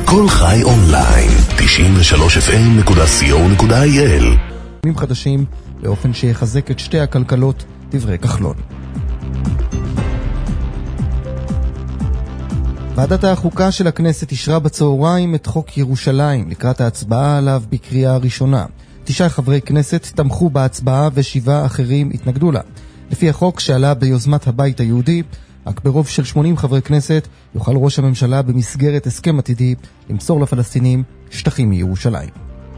כל חי אונליין, 93fm.co.il. חדשים באופן שיחזק את שתי הכלכלות, דברי כחלון. ועדת החוקה של הכנסת אישרה בצהריים את חוק ירושלים לקראת ההצבעה עליו בקריאה ראשונה. 9 חברי כנסת תמכו בהצבעה ו7 אחרים התנגדו לה. לפי החוק שעלה ביוזמת הבית היהודי, רק ברוב של 80 חברי כנסת יוכל ראש הממשלה במסגרת הסכם עתידי למסור לפלסטינים שטחים מירושלים.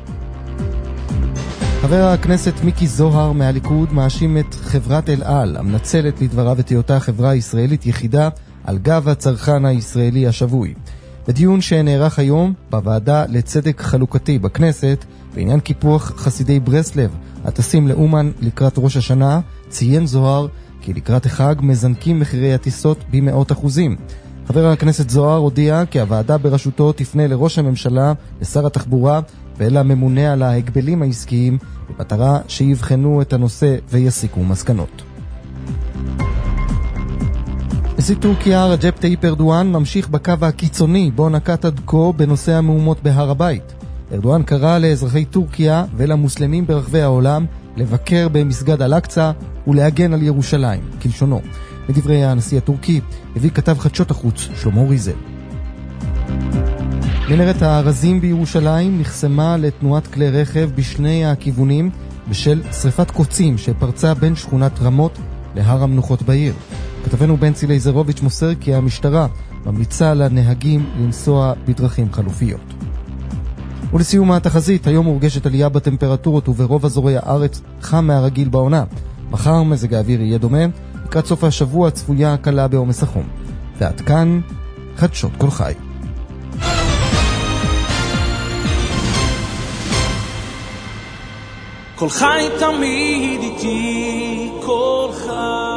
חבר הכנסת מיקי זוהר מהליכוד מאשים את חברת אל על, המנצלת לדבריו את היותה חברה ישראלית יחידה על גב הצרכן הישראלי השבוי. בדיון שנערך היום בוועדה לצדק חלוקתי בכנסת, בעניין קיפוח חסידי ברסלב הטסים לאומן לקראת ראש השנה, ציין זוהר כי לקראת החג מזנקים מחירי הטיסות ב100%. חבר הכנסת זוהר הודיע כי הוועדה בראשותו תפנה לראש הממשלה, לשר התחבורה ולממונה על ההגבלים העסקיים, במטרה שיבחנו את הנושא ויסיקו מסקנות. נשיא טורקיה רג'פ טאיפ ארדואן ממשיך בקו הקיצוני בו נקט עד כה בנושא המהומות בהר הבית. ארדואן קרא לאזרחי טורקיה ולמוסלמים ברחבי העולם לבקר במסגד אל-אקצא ולהגן על ירושלים, כלשונו. מדברי הנשיא הטורקי הביא כתב חדשות החוץ שלמה ריזל. מנהרת הארזים בירושלים נחסמה לתנועת כלי רכב בשני הכיוונים בשל שריפת קוצים שפרצה בין שכונת רמות להר המנוחות בעיר. כתבנו בנצי לייזרוביץ' מוסר כי המשטרה ממליצה לנהגים לנסוע בדרכים חלופיות. ולסיום התחזית, היום מורגשת עלייה בטמפרטורות וברוב אזורי הארץ חם מהרגיל בעונה. מחר מזג האוויר יהיה דומה, לקראת סוף השבוע צפויה קלה בעומס החום. ועד כאן חדשות כל חי. כל חי תמיד איתי, כל חי.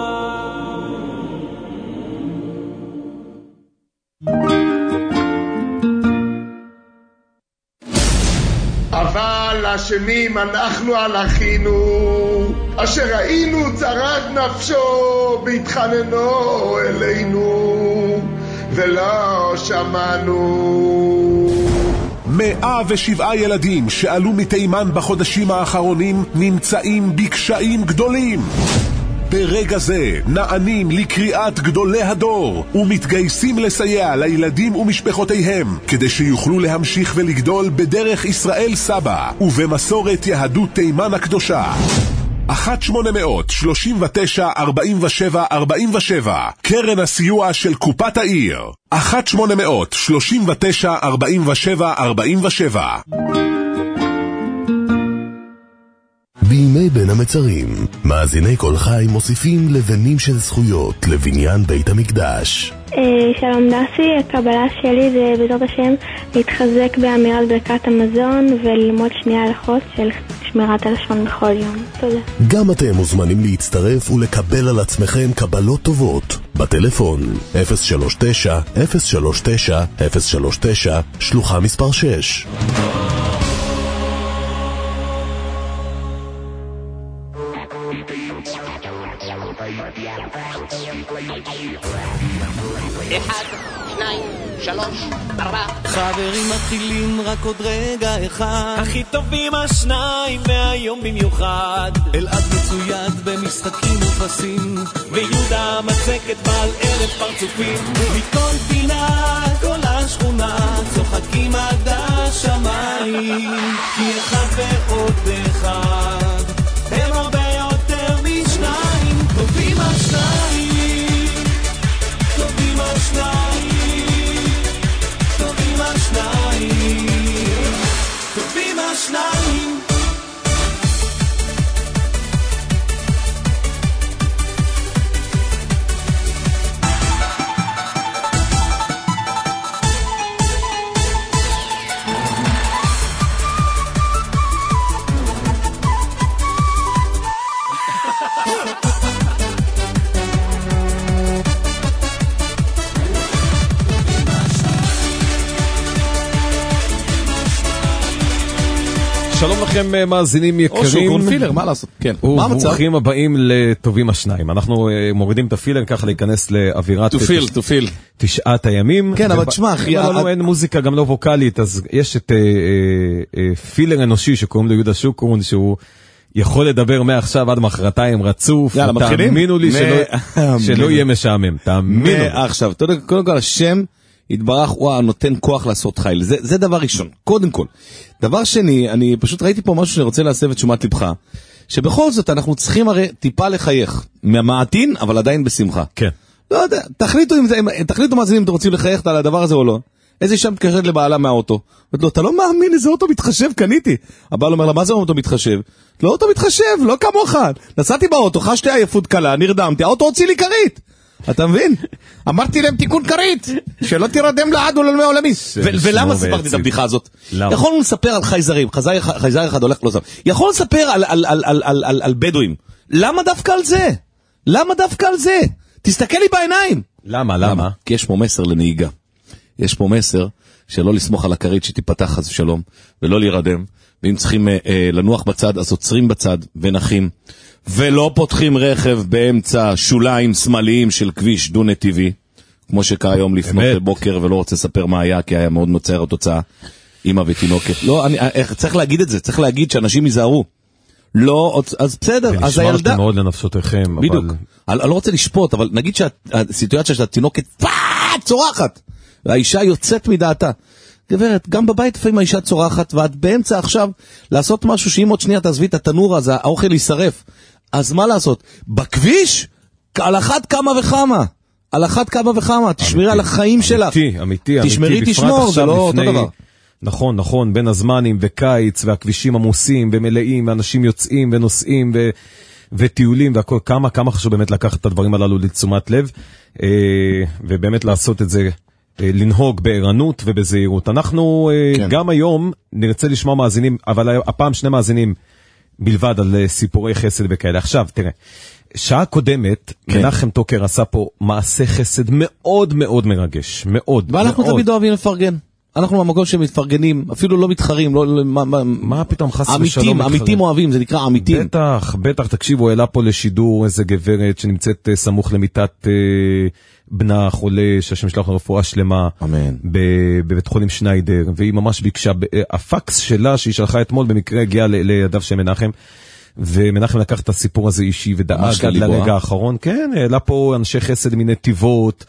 אבל אשמים אנחנו על אחינו, אשר ראינו צרת נפשו והתחננו אלינו ולא שמענו. 107 ילדים שעלו מתימן בחודשים האחרונים נמצאים בקשיים גדולים. ברגע זה נענים לקריאת גדולי הדור ומתגייסים לסייע לילדים ומשפחותיהם כדי שיוכלו להמשיך ולגדול בדרך ישראל סבא ובמסורת יהדות תימן הקדושה. 1-800-39-47-47 קרן הסיוע של קופת העיר. 1-800-39-47-47. בימי בין המצרים, מאזיני כל חי מוסיפים לבנים של זכויות לבניין בית המקדש. שלום דסי, הקבלה שלי זה בעזרת השם להתחזק באמירת ברכת המזון וללמוד שנייה הלכות של שמירת הלשון בכל יום. תודה. גם אתם מוזמנים להצטרף ולקבל על עצמכם קבלות טובות בטלפון 039-039-039 שלוחה מספר 6. חברים מתחילים רק עוד רגע אחד, הכי טובים השניים והיום במיוחד. אלעד מצויד במשחקים ופסים, ויהודה מצקת בעל 1000 פרצופים. מכל פינה כל השכונה צוחקים עד השמיים, כי אחד ועוד אחד הם הרבה יותר משניים. טובים השניים, טובים השניים, טובים השניים, טובים השניים. שלום לכם מאזינים יקרים. או שהוא קורנפילר, מה לעשות? כן. מה המצב? וברוכים הבאים לטובים השניים. אנחנו מורידים את הפילר ככה להיכנס לאווירת תופיל. 9 הימים. כן, אבל תשמע, אחי. אין מוזיקה גם לא ווקלית, אז יש את פילר אנושי שקוראים לו יהודה שוקרון, שהוא יכול לדבר מעכשיו עד מחרתיים רצוף. יאללה, מתחילים? תאמינו לי שלא יהיה משעמם. תאמינו. עכשיו, קודם כל השם התברך, הוא נותן כוח לעשות חיל. זה דבר ראשון, קודם כל. דבר שני, אני פשוט ראיתי פה משהו שאני רוצה להסב את שומת לבך, שבכל זאת אנחנו צריכים הרי טיפה לחייך. מהמעטין, אבל עדיין בשמחה. כן. לא יודע, תחליטו מאזינים אם אתם רוצים לחייך על הדבר הזה או לא. איזה אישה מתקשרת לבעלה מהאוטו. אומרת לו, אתה לא מאמין איזה אוטו מתחשב, קניתי. הבעל אומר לה, מה זה אוטו מתחשב? לא אוטו מתחשב, לא כמוך. נסעתי באוטו, חשתי עייפות קלה, נרדמתי, האוטו הוציא לי כרית. אתה מבין? אמרתי להם תיקון כרית, שלא תירדם לעד ולעולמי עולמי. ולמה סיפרתי את הבדיחה הזאת? יכולנו לספר על חייזרים, חייזר אחד הולך לא זר. יכולנו לספר על בדואים. למה דווקא על זה? למה דווקא על זה? תסתכל לי בעיניים. למה? כי יש פה מסר לנהיגה. יש פה מסר שלא לסמוך על הכרית שתיפתח חס ושלום, ולא להירדם, ואם צריכים לנוח בצד, אז עוצרים בצד ונחים, ולא פותחים רכב באמצע שוליים שמאליים של כביש דו-נתיבי, כמו שקרה היום לפנות בבוקר, ולא רוצה לספר מה היה, כי היה מאוד מצער התוצאה, אמא ותינוקת. לא, צריך להגיד את זה, צריך להגיד שאנשים ייזהרו. לא, אז בסדר, אז הילדה... ונשמרתם מאוד לנפשותיכם, אבל... בדיוק. אני לא רוצה לשפוט, אבל נגיד שהסיטואציה של התינוקת צורחת, והאישה יוצאת מדעתה. גברת, גם בבית לפעמים האישה צורחת, ואת באמצע עכשיו לעשות משהו שאם עוד שנייה תעזבי את התנור, אז האוכל יישרף. אז מה לעשות? בכביש? על אחת כמה וכמה. על אחת כמה וכמה. תשמרי על החיים שלך. אמיתי. תשמרי, תשמור, זה לא אותו דבר. נכון, בין הזמנים וקיץ, והכבישים עמוסים ומלאים, ואנשים יוצאים ונוסעים וטיולים והכל, כמה חשוב באמת לקחת את הדברים הללו לתשומת לב, ובאמת לעשות את זה, לנהוג בערנות ובזהירות. אנחנו גם היום נרצה לשמוע מאזינים, אבל הפעם 2 מאזינים בלבד על סיפורי חסד וכאלה. עכשיו, תראה, שעה קודמת, מנחם טוקר עשה פה מעשה חסד מאוד מאוד מרגש, מאוד. ואנחנו תמיד אוהבים לפרגן. אנחנו במקום שמתפרגנים, אפילו לא מתחרים, מה פתאום חס ושלום? אמיתים אוהבים, זה נקרא אמיתים. בטח, תקשיבו, העלה פה לשידור איזה גברת שנמצאת סמוך למיטת בנה חולה, שהשם שלח לרפואה שלמה, בבית חולים שניידר, והיא ממש ביקשה, הפקס שלה שהיא שלחה אתמול במקרה הגיע לידיו של מנחם, ומנחם לקח את הסיפור הזה אישי ודאג עד לרגע האחרון. כן, העלה פה אנשי חסד מנתיבות,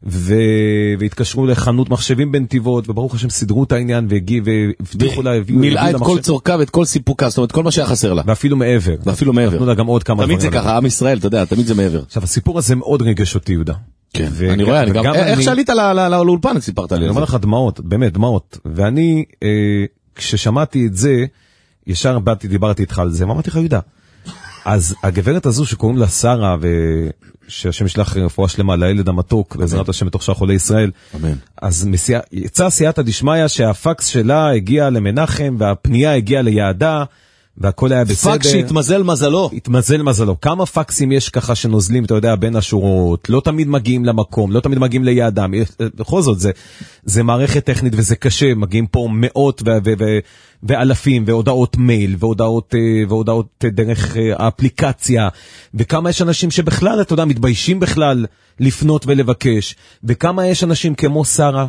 והתקשרו לחנות מחשבים בנתיבות, וברוך השם סידרו את העניין והבטיחו לה, מילאה את כל צורכה ואת כל סיפוקה, זאת אומרת כל מה שהיה חסר לה, ואפילו מעבר. נתנו לה גם עוד כמה דברים. תמיד זה ככה, עם ישראל, אתה יודע, תמיד זה מעבר. עכשיו הסיפור הזה מאוד רגש אותי, יהודה. כן, אני רואה, איך שעלית לאולפן סיפרת לי? אני אומר לך דמעות, באמת דמעות, ואני כששמעתי את זה, ישר דיברתי איתך על זה, אמרתי לך, יהודה, אז הגברת הזו שקוראים לה שרה, שהשם ישלח רפואה שלמה לילד המתוק, בעזרת השם בתוך שאר חולי ישראל, אז יצא סייעתא דשמיא שהפקס שלה הגיע למנחם, והפנייה הגיעה ליעדה, והכל היה בסדר. פקס שהתמזל מזלו. התמזל מזלו. כמה פקסים יש ככה שנוזלים, אתה יודע, בין השורות, לא תמיד מגיעים למקום, לא תמיד מגיעים ליעדם. בכל זאת, זה מערכת טכנית וזה קשה, מגיעים פה מאות ואלפים, והודעות מייל, והודעות דרך האפליקציה, וכמה יש אנשים שבכלל, אתה יודע, מתביישים בכלל לפנות ולבקש, וכמה יש אנשים כמו שרה,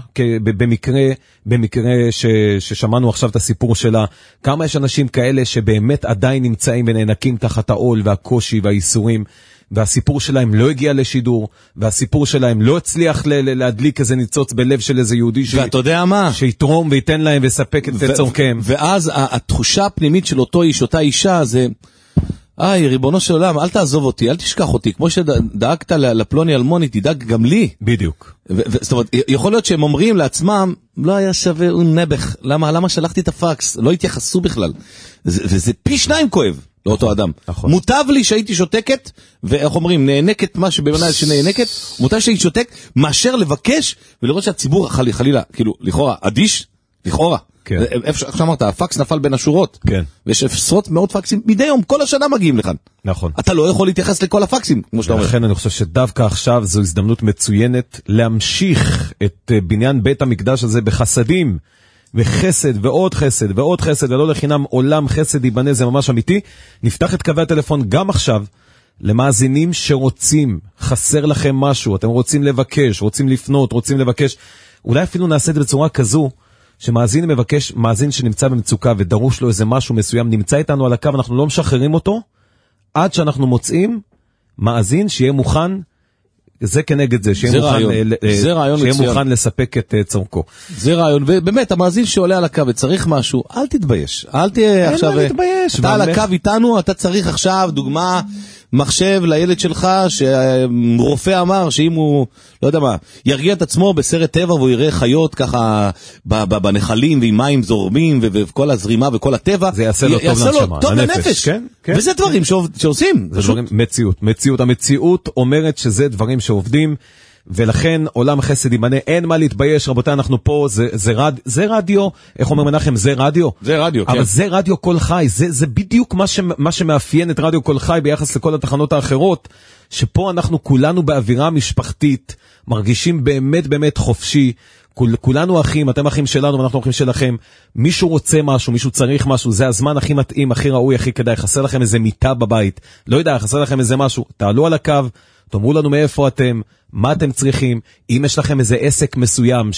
במקרה ששמענו עכשיו את הסיפור שלה, כמה יש אנשים כאלה שבאמת עדיין נמצאים ונענקים תחת העול והקושי והאיסורים, והסיפור שלהם לא הגיע לשידור, והסיפור שלהם לא הצליח להדליק איזה ניצוץ בלב של איזה יהודי ואתה יודע מה? שיתרום וייתן להם ויספק את צורכיהם. ואז התחושה הפנימית של אותו איש, אותה אישה, זה ריבונו של עולם, אל תעזוב אותי, אל תשכח אותי, כמו שדאגת לפלוני אלמוני, תדאג גם לי. בדיוק. זאת אומרת, יכול להיות שהם אומרים לעצמם, לא היה שווה נבח, למה שלחתי את הפקס? לא התייחסו בכלל. וזה פי 2 כואב לאותו אדם. מוטב לי שהייתי שותקת, ואיך אומרים, נענקת מה שבמנה שנענקת, מוטב שהייתי שותק, מאשר לבקש, ולראות שהציבור חלילה, כאילו, לכאורה, אדיש, לכאורה. איך שאמרת, הפקס נפל בין השורות, ויש עשרות מאות פקסים מדי יום, כל השנה מגיעים לכאן. נכון. אתה לא יכול להתייחס לכל הפקסים, כמו שאתה אומר. לכן אני חושב שדווקא עכשיו זו הזדמנות מצוינת להמשיך את בניין בית המקדש הזה בחסדים, וחסד ועוד חסד ועוד חסד, ולא לחינם עולם חסד ייבנה, זה ממש אמיתי. נפתח את קווי הטלפון גם עכשיו, למאזינים שרוצים, חסר לכם משהו, אתם רוצים לבקש, רוצים לפנות, רוצים לבקש, אולי אפילו נעשה את זה בצורה כזו, שמאזין מבקש, מאזין שנמצא במצוקה ודרוש לו איזה משהו מסוים, נמצא איתנו על הקו, אנחנו לא משחררים אותו, עד שאנחנו מוצאים מאזין שיהיה מוכן, זה כנגד זה, שיהיה מוכן לספק את צורכו. זה רעיון, ובאמת, המאזין שעולה על הקו וצריך משהו, אל תתבייש. אל תהיה עכשיו, אתה על הקו איתנו, אתה צריך עכשיו, דוגמה, מחשב לילד שלך, שרופא אמר שאם הוא, לא יודע מה, ירגיע את עצמו בסרט טבע, והוא יראה חיות ככה בנחלים, ועם מים זורמים, וכל הזרימה וכל הטבע, זה יעשה לו טוב לנשמה, טוב לנפש. וזה דברים שעושים. זה דברים, מציאות. המציאות אומרת שזה דברים שעובדים, ולכן עולם חסד ייבנה, אין מה להתבייש, רבותיי, אנחנו פה, זה רדיו, איך אומר מנחם, זה רדיו? זה רדיו, כן. אבל זה רדיו כל חי, זה בדיוק מה שמאפיין את רדיו כל חי ביחס לכל התחנות האחרות, שפה אנחנו כולנו באווירה משפחתית, מרגישים באמת באמת חופשי, כולנו אחים, אתם אחים שלנו ואנחנו אחים שלכם, מישהו רוצה משהו, מישהו צריך משהו, זה הזמן הכי מתאים, הכי ראוי, הכי כדאי, חסר לכם איזה מיטה בבית, לא יודע, חסר לכם איזה משהו, תעלו על הקו, תאמרו לנו מאיפה אתם, מה אתם צריכים, אם יש לכם איזה עסק מסוים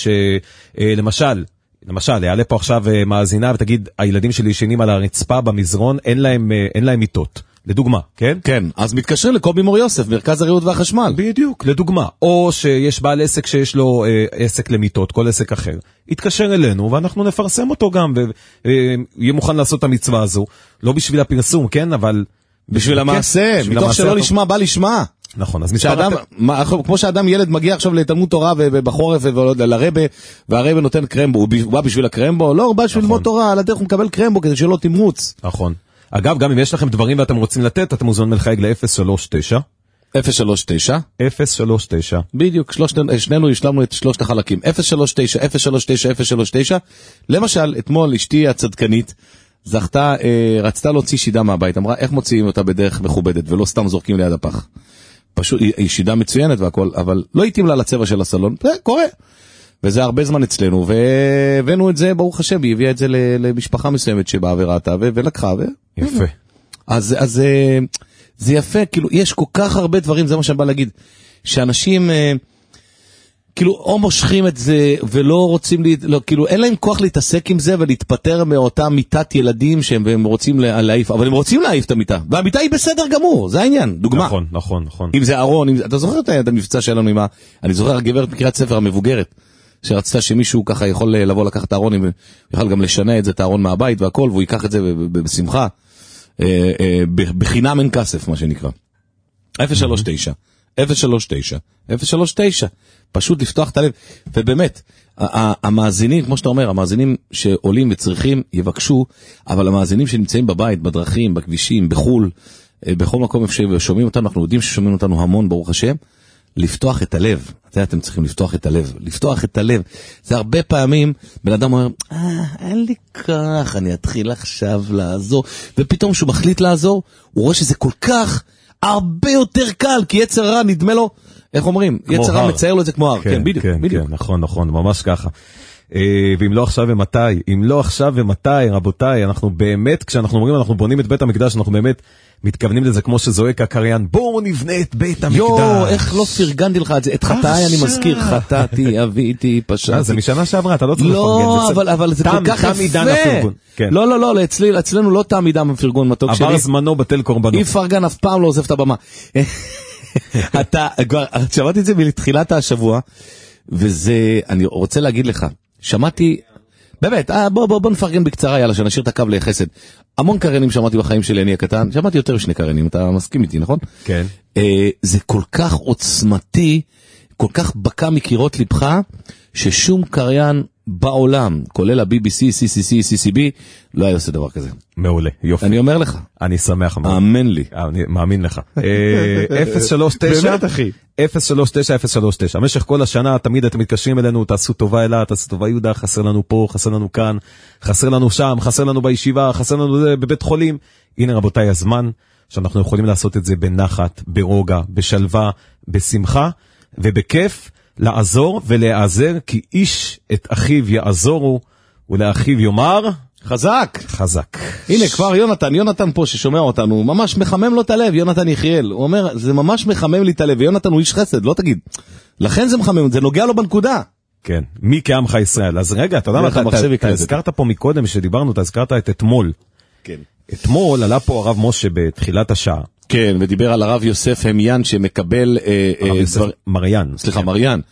שלמשל, יעלה פה עכשיו מאזינה ותגיד, הילדים שלי ישנים על הרצפה במזרון, אין להם מיטות. לדוגמה, כן? כן, אז מתקשרים לקובי מור יוסף, מרכז הריהוט והחשמל. בדיוק, לדוגמה. או שיש בעל עסק שיש לו עסק למיטות, כל עסק אחר. יתקשר אלינו ואנחנו נפרסם אותו גם, ויהיה מוכן לעשות את המצווה הזו. לא בשביל הפרסום, כן? אבל בשביל המעשה, מתוך שלא לשמה, בא לשמה. נכון, אז כמו שאדם ילד מגיע עכשיו לתלמוד תורה ובחורף ולרבא, והרבא נותן קרמבו, הוא בא בשביל הקרמבו, לא, הוא בא בשביל ללמוד תורה, על הדרך הוא מקבל קרמבו כדי שלא תמרוץ. נכון. אגב, גם אם יש לכם דברים ואתם רוצים לתת, אתם מוזמנים לחייג ל-039. 039. 039. בדיוק, שנינו השלמנו את שלושת החלקים. 039, 039, 039. למשל, אתמול אשתי הצדקנית, זכתה, רצתה להוציא שידה מהבית, אמרה, איך מוציאים אותה בדרך מכובדת, ולא סתם זורקים ליד הפח. פשוט, היא שידה מצוינת והכל, אבל לא התאים לה לצבע של הסלון, זה קורה. וזה הרבה זמן אצלנו, והבאנו את זה, ברוך השם, היא הביאה את זה למשפחה מסוימת שבאה וראתה, ולקחה, יפה. אז זה יפה, כאילו, יש כל כך הרבה דברים, זה מה שאני בא להגיד, שאנשים, כאילו, או מושכים את זה, ולא רוצים, כאילו, אין להם כוח להתעסק עם זה, ולהתפטר מאותה מיטת ילדים, שהם רוצים להעיף, אבל הם רוצים להעיף את המיטה, והמיטה היא בסדר גמור, זה העניין, דוגמה. נכון. אם זה ארון, אתה זוכר את המבצע שלנו עם אני זוכר הגברת בקריאת ספר המבוגרת, שרצתה שמישהו ככה יכול לבוא לקחת את הארון, ויכול גם לשנה את זה, את הארון מהבית והכל, והוא ייקח את זה בשמחה, בחינם אין כסף, מה שנקרא. 039, 039, 039, פשוט לפתוח את הלב, ובאמת, המאזינים, כמו שאתה אומר, המאזינים שעולים וצריכים, יבקשו, אבל המאזינים שנמצאים בבית, בדרכים, בכבישים, בחול, בכל מקום ששומעים אותנו, אנחנו יודעים ששומעים אותנו המון, ברוך השם, לפתוח את הלב. אתם צריכים לפתוח את הלב. לפתוח את הלב. זה הרבה פעמים, בן אדם אומר, אין לי כך, אני אתחיל עכשיו לעזור. ופתאום שהוא מחליט לעזור, הוא רואה שזה כל כך הרבה יותר קל, כי יצר רע נדמה לו, איך אומרים? יצר רע מצייר לו את זה כמו הר. כן, בדיוק. נכון, ממש ככה. ואם לא עכשיו ומתי, אם לא עכשיו ומתי, רבותיי, אנחנו באמת, כשאנחנו אומרים, אנחנו בונים את בית המקדש, אנחנו באמת מתכוונים לזה כמו שזועק הקריין, בואו נבנה את בית המקדש. איך לא פרגנתי לך את זה, את חטאי אני מזכיר, חטאתי, אביתי, פשעתי. זה משנה שעברה, אתה לא צריך לפרגן. לא, אבל זה כל כך יפה. לא, אצלנו לא תם עידן הפרגון מתוק שלי. עבר זמנו בטל קורבנו. אי פרגן אף פעם לא עוזב את הבמה. אתה, כבר, שמעתי את זה מתחילת השבוע, וזה, אני רוצה להגיד לך, שמעתי, באמת, בוא נפרגן בקצרה, יאללה, שנשאיר את הקו לחסד. המון קרנים שמעתי בחיים שלי, אני הקטן, שמעתי יותר משני קרנים, אתה מסכים איתי, נכון? כן. זה כל כך עוצמתי, כל כך בקע מקירות לבך, ששום קריין בעולם, כולל ה-BBC, CCC, CCB, לא היה עושה דבר כזה. מעולה, יופי. אני אומר לך. אני שמח. האמן לי. אני מאמין לך. 039, באמת אחי. 039, 039. במשך כל השנה תמיד אתם מתקשרים אלינו, תעשו טובה אלה, תעשו טובה יהודה, חסר לנו פה, חסר לנו כאן, חסר לנו שם, חסר לנו בישיבה, חסר לנו בבית חולים. הנה רבותיי הזמן שאנחנו יכולים לעשות את זה בנחת, ברוגע, בשלווה, בשמחה ובכיף. לעזור ולהיעזר, כי איש את אחיו יעזורו, ולאחיו יאמר, חזק. חזק. הנה כבר יונתן פה ששומע אותנו, ממש מחמם לו את הלב, יונתן יחיאל. הוא אומר, זה ממש מחמם לי את הלב, ויונתן הוא איש חסד, לא תגיד. לכן זה מחמם, זה נוגע לו בנקודה. כן, מי כעמך ישראל. אז רגע, אתה יודע מה, אתה הזכרת פה מקודם שדיברנו, אתה הזכרת את אתמול. כן. אתמול עלה פה הרב משה בתחילת השעה. כן, ודיבר על הרב יוסף המיין שמקבל... הרב יוסף מריין. סליחה, מריין.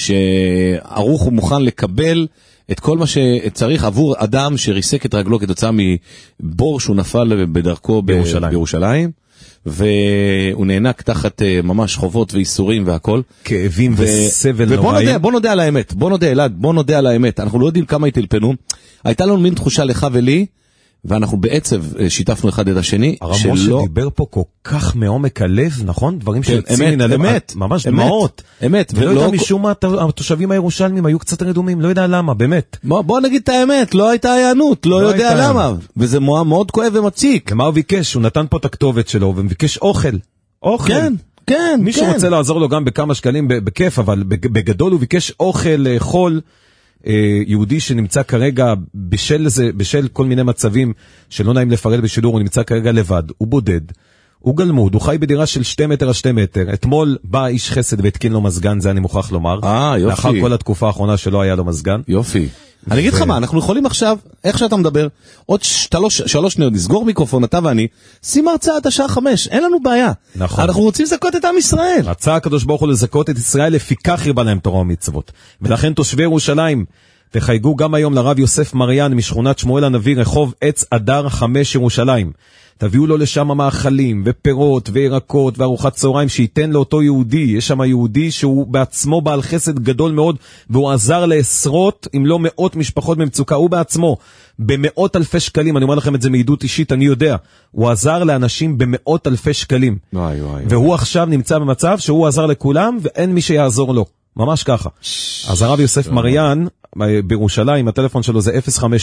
שערוך הוא מוכן לקבל את כל מה שצריך עבור אדם שריסק את רגלו כתוצאה מבור שהוא נפל בדרכו בירושלים, והוא נענק תחת ממש חובות ואיסורים והכל. כאבים וסבל נוראים. ובוא נודה על האמת, בוא נודה על האמת. אנחנו לא יודעים כמה התלפנו. הייתה לנו מין תחושה לך ולי, ואנחנו בעצב שיתפנו אחד את השני. הרב משה דיבר פה כל כך מעומק הלב, נכון? דברים שיוצאים מן הלב, ממש דמעות. אמת. ולא יודע משום מה התושבים הירושלמים היו קצת רדומים, לא יודע למה, באמת. בוא נגיד את האמת, לא הייתה העיינות, לא יודע למה. וזה מאוד כואב ומציק. ומה הוא ביקש? הוא נתן פה את הכתובת שלו, וביקש אוכל. אוכל. כן. מי שרוצה לעזור לו גם בכמה שקלים בכיף, אבל בגדול הוא ביקש אוכל לאכול. יהודי שנמצא כרגע בשל כל מיני מצבים שלא נעים לפרט בשידור, הוא נמצא כרגע לבד, הוא בודד, הוא גלמוד, הוא חי בדירה של 2 מטר על 2 מטר. אתמול בא איש חסד והתקין לו מזגן, זה אני מוכרח לומר. יופי. לאחר כל התקופה האחרונה שלא היה לו מזגן. יופי. אני אגיד לך מה, אנחנו יכולים עכשיו, איך שאתה מדבר, עוד 3 שניות, נסגור מיקרופון, אתה ואני, שים הרצאה עד השעה 5, אין לנו בעיה. נכון. אנחנו רוצים לזכות את עם ישראל. רצה הקדוש ברוך הוא לזכות את ישראל, לפיכך ירבה להם תורה ומצוות. ולכן תושבי ירושלים, וחייגו גם היום לרב יוסף מריין משכונת שמואל הנביא, רחוב עץ אדר 5 ירושלים. תביאו לו לשם מאכלים ופירות וירקות וארוחת צהריים שייתן לאותו יהודי. יש שם יהודי שהוא בעצמו בעל חסד גדול מאוד, והוא עזר לעשרות אם לא מאות משפחות במצוקה. הוא בעצמו במאות אלפי שקלים, אני אומר לכם את זה מעדות אישית, אני יודע, הוא עזר לאנשים במאות אלפי שקלים. והוא עכשיו נמצא במצב שהוא עזר לכולם ואין מי שיעזור לו, ממש ככה. אז הרב יוסף מריין בירושלים, הטלפון שלו זה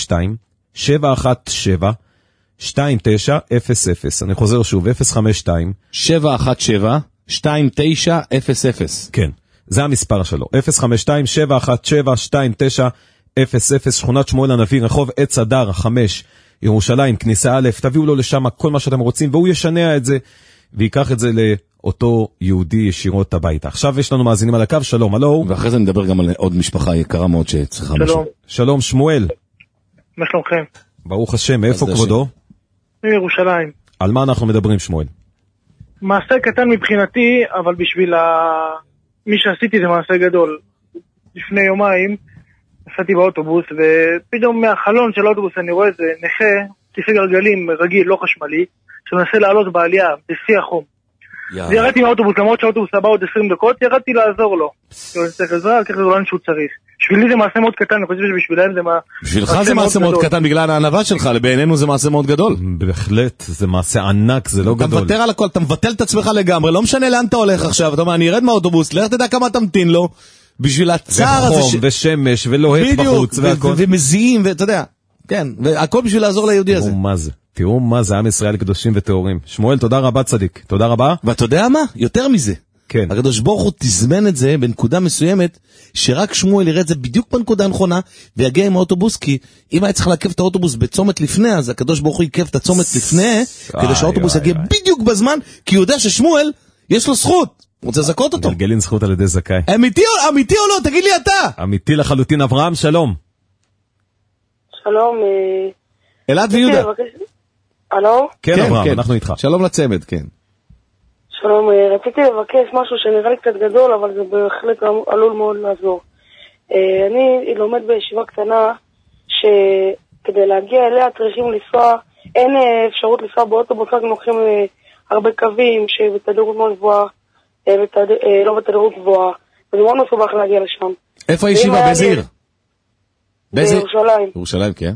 052-717-2900. אני חוזר שוב, 052-717-2900. כן, זה המספר שלו, 052-717-2900, שכונת שמואל הנביא, רחוב עץ אדר 5 ירושלים, כניסה א'. תביאו לו לשם כל מה שאתם רוצים, והוא ישנע את זה ויקח את זה לאותו יהודי ישירות הביתה. עכשיו יש לנו מאזינים על הקו, שלום, הלו. ואחרי זה נדבר גם על עוד משפחה יקרה מאוד שצריכה משהו. שלום, שמואל. מה שלומכם? ברוך השם, איפה כבודו? מירושלים. על מה אנחנו מדברים, שמואל? מעשה קטן מבחינתי, אבל בשביל מי שעשיתי זה מעשה גדול. לפני יומיים נסעתי באוטובוס, ופתאום מהחלון של האוטובוס אני רואה איזה נכה, כיסא גלגלים רגיל, לא חשמלי, שמנסה לעלות בעלייה, בשיא החום. ירדתי מהאוטובוס, למרות שהאוטובוס הבא עוד 20 דקות, ירדתי לעזור לו. אני צריך עזרה, ככה זה לא שהוא צריך. בשבילי זה מעשה מאוד קטן, אני חושב שבשבילם זה בשבילך זה מעשה מאוד קטן בגלל הענווה שלך, בעינינו זה מעשה מאוד גדול. בהחלט, זה מעשה ענק, זה לא גדול. אתה מוותר על הכל, אתה מבטל את עצמך לגמרי, לא משנה לאן אתה הולך עכשיו, אתה אומר, אני ארד מהאוטובוס, לך תדע כמה תמתין לו, בשביל הצער הזה וחום ושמש ולוהט בחוץ והכל. ומזיעים, ואתה יודע, כן, והכל בשביל לעזור ליהודי הזה. תראו מה זה עם ישראל קדושים וטהורים. שמואל, תודה רבה צדיק, תודה רבה. ואתה יודע מה? יותר מזה. כן. הקדוש ברוך הוא תזמן את זה בנקודה מסוימת, שרק שמואל יראה את זה בדיוק בנקודה הנכונה, ויגיע עם האוטובוס, כי אם היה צריך לעכב את האוטובוס בצומת לפני, אז הקדוש ברוך הוא יקב את הצומת לפני, כדי שהאוטובוס יגיע בדיוק בזמן, כי הוא יודע ששמואל יש לו זכות. הוא רוצה לזכות אותו. גלגלין זכות על ידי זכאי. אמיתי או לא? תגיד לי אתה. אמיתי לחלוטין. אברהם, שלום. שלום. אלעד ויהודה. הלו? כן, אברהם, אנחנו איתך. שלום לצמד, כן. שלום, רציתי לבקש משהו שנראה לי קצת גדול, אבל זה בהחלט עלול מאוד לעזור. אני לומד בישיבה קטנה, שכדי להגיע אליה צריכים לנסוע, אין אפשרות לנסוע באוטובוס, רק לוקחים הרבה קווים שבתדירות מאוד גבוהה, לא בתדירות גבוהה, וזה מאוד מסובך להגיע לשם. איפה הישיבה? באיזה עיר? בירושלים. ירושלים, כן.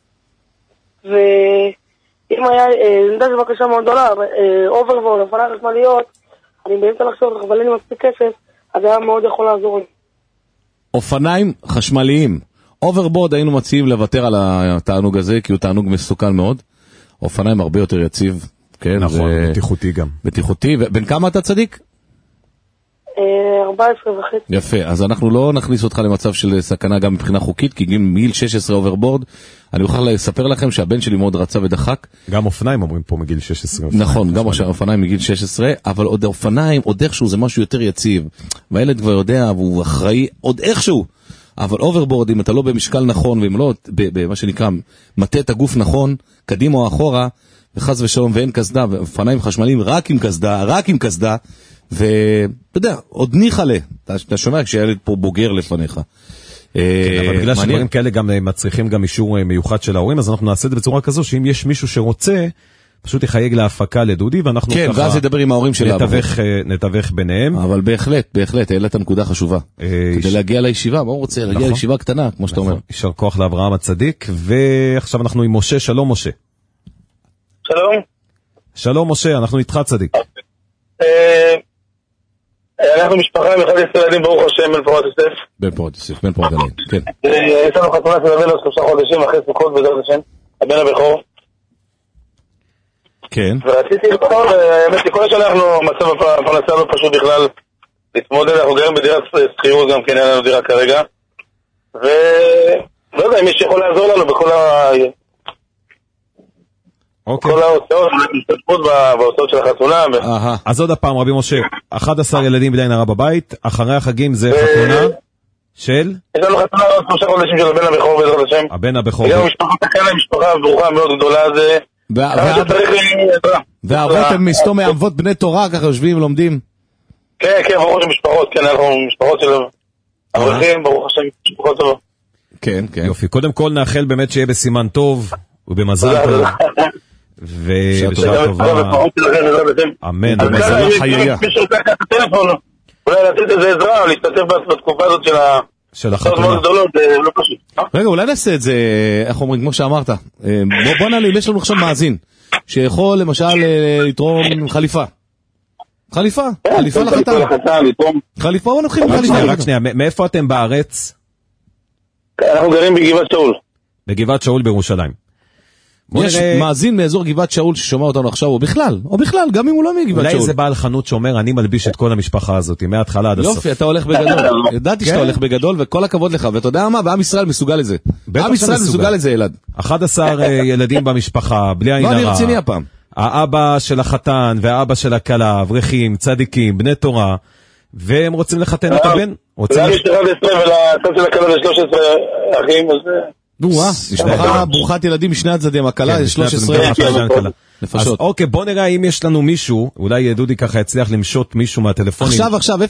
אם היה, אני יודע זו בקשה מאוד גדולה, אוברבורד, אופניים חשמליות, אני באמצע לחשוב, אבל אין לי מספיק כסף, אז היה מאוד יכול לעזור לי. אופניים חשמליים. אוברבורד היינו מציעים לוותר על התענוג הזה, כי הוא תענוג מסוכן מאוד. אופניים הרבה יותר יציב, כן. נכון, בטיחותי גם. בטיחותי, בין כמה אתה צדיק? 14 וחצי. יפה, אז אנחנו לא נכניס אותך למצב של סכנה גם מבחינה חוקית, כי מגיל 16 אוברבורד, אני אוכל לספר לכם שהבן שלי מאוד רצה ודחק. גם אופניים אומרים פה מגיל 16. נכון, גם אופניים מגיל 16, אבל עוד אופניים, עוד איכשהו זה משהו יותר יציב. והילד כבר יודע, והוא אחראי עוד איכשהו. אבל אוברבורד, אם אתה לא במשקל נכון, ואם לא, במה שנקרא, מטה את הגוף נכון, קדימה או אחורה, וחס ושלום ואין קסדה, ואופניים חשמליים רק עם קסדה, ואתה יודע, עוד ניחא לה, אתה שומע כשהילד פה בוגר לפניך. אבל בגלל שדברים כאלה גם מצריכים גם אישור מיוחד של ההורים, אז אנחנו נעשה את זה בצורה כזו, שאם יש מישהו שרוצה, פשוט יחייג להפקה לדודי, ואנחנו כן, ואז ידבר עם ההורים שלה. נתווך ביניהם. אבל בהחלט, העלית הנקודה חשובה. כדי להגיע לישיבה, מה הוא רוצה? להגיע לישיבה קטנה, כמו שאתה אומר. יישר כוח לאברהם הצדיק, ועכשיו אנחנו עם משה. שלום משה. שלום. שלום משה, אנחנו איתך צדיק. אנחנו משפחה עם 11 ילדים, ברוך השם, בן פורת יוסף. בן פורת גליל, כן. יש לנו חתונה של הבן עוד 3 חודשים, אחרי סוכות בעזרת השם, הבן הבכור. כן. ורציתי לבחור, האמת שכל השנה אנחנו, מצב הפרנסה לא פשוט בכלל להתמודד, אנחנו גרים בדירת שכירות גם כן, אין לנו דירה כרגע. ולא יודע, אם מישהו יכול לעזור לנו בכל כל ההוצאות, משתתפות בהוצאות של החתונה. אז עוד הפעם רבי משה, 11 ילדים בלי עין הרע בבית, אחרי החגים זה חתונה של? יש לנו חתונה עוד 3 חודשים של הבן הבכור בעזרת השם. הבן הבכור. וגם משפחה ברוכה מאוד גדולה, זה והאבות הם מסתום מאבות בני תורה, ככה יושבים ולומדים? כן, ברוך השם משפחות, כן, אנחנו משפחות של אברכים, ברוך השם משפחות טובות. כן. יופי, קודם כל נאחל באמת שיהיה בסימן טוב ובמזל טוב. ובשעה טובה. אמן, במזל חיייה. מי שרוצה לקחת את הטלפון, אולי לתת איזה עזרה, להשתתף בתקופה הזאת של החתונה. זה לא פשוט. רגע, אולי נעשה את זה, איך אומרים, כמו שאמרת. בוא נעלה, יש לנו עכשיו מאזין, שיכול למשל לתרום חליפה. חליפה לחתן. חליפה, בוא נתחיל עם חליפה. רק שנייה, מאיפה אתם בארץ? אנחנו גרים בגבעת שאול. בגבעת שאול בירושלים. יש מאזין מאזור גבעת שאול ששומע אותנו עכשיו, או בכלל, גם אם הוא לא מגבעת שאול. אולי זה בעל חנות שאומר, אני מלביש את כל המשפחה הזאת, מההתחלה עד הסוף. יופי, אתה הולך בגדול. ידעתי שאתה הולך בגדול, וכל הכבוד לך, ואתה יודע מה, ועם ישראל מסוגל לזה. עם ישראל מסוגל לזה, ילד. 11 ילדים במשפחה, בלי עין הרע. לא, אני רציני הפעם. האבא של החתן, והאבא של הכלה, אברכים, צדיקים, בני תורה, והם רוצים לחתן את הבן. גם יש 11 ולצד של הכלה זה 13 אחים, אז משפחה ברוכת ילדים משני הצדדים, הכלה יש 13 אז אוקיי, בוא נראה אם יש לנו מישהו, אולי דודי ככה יצליח למשות מישהו מהטלפונים. עכשיו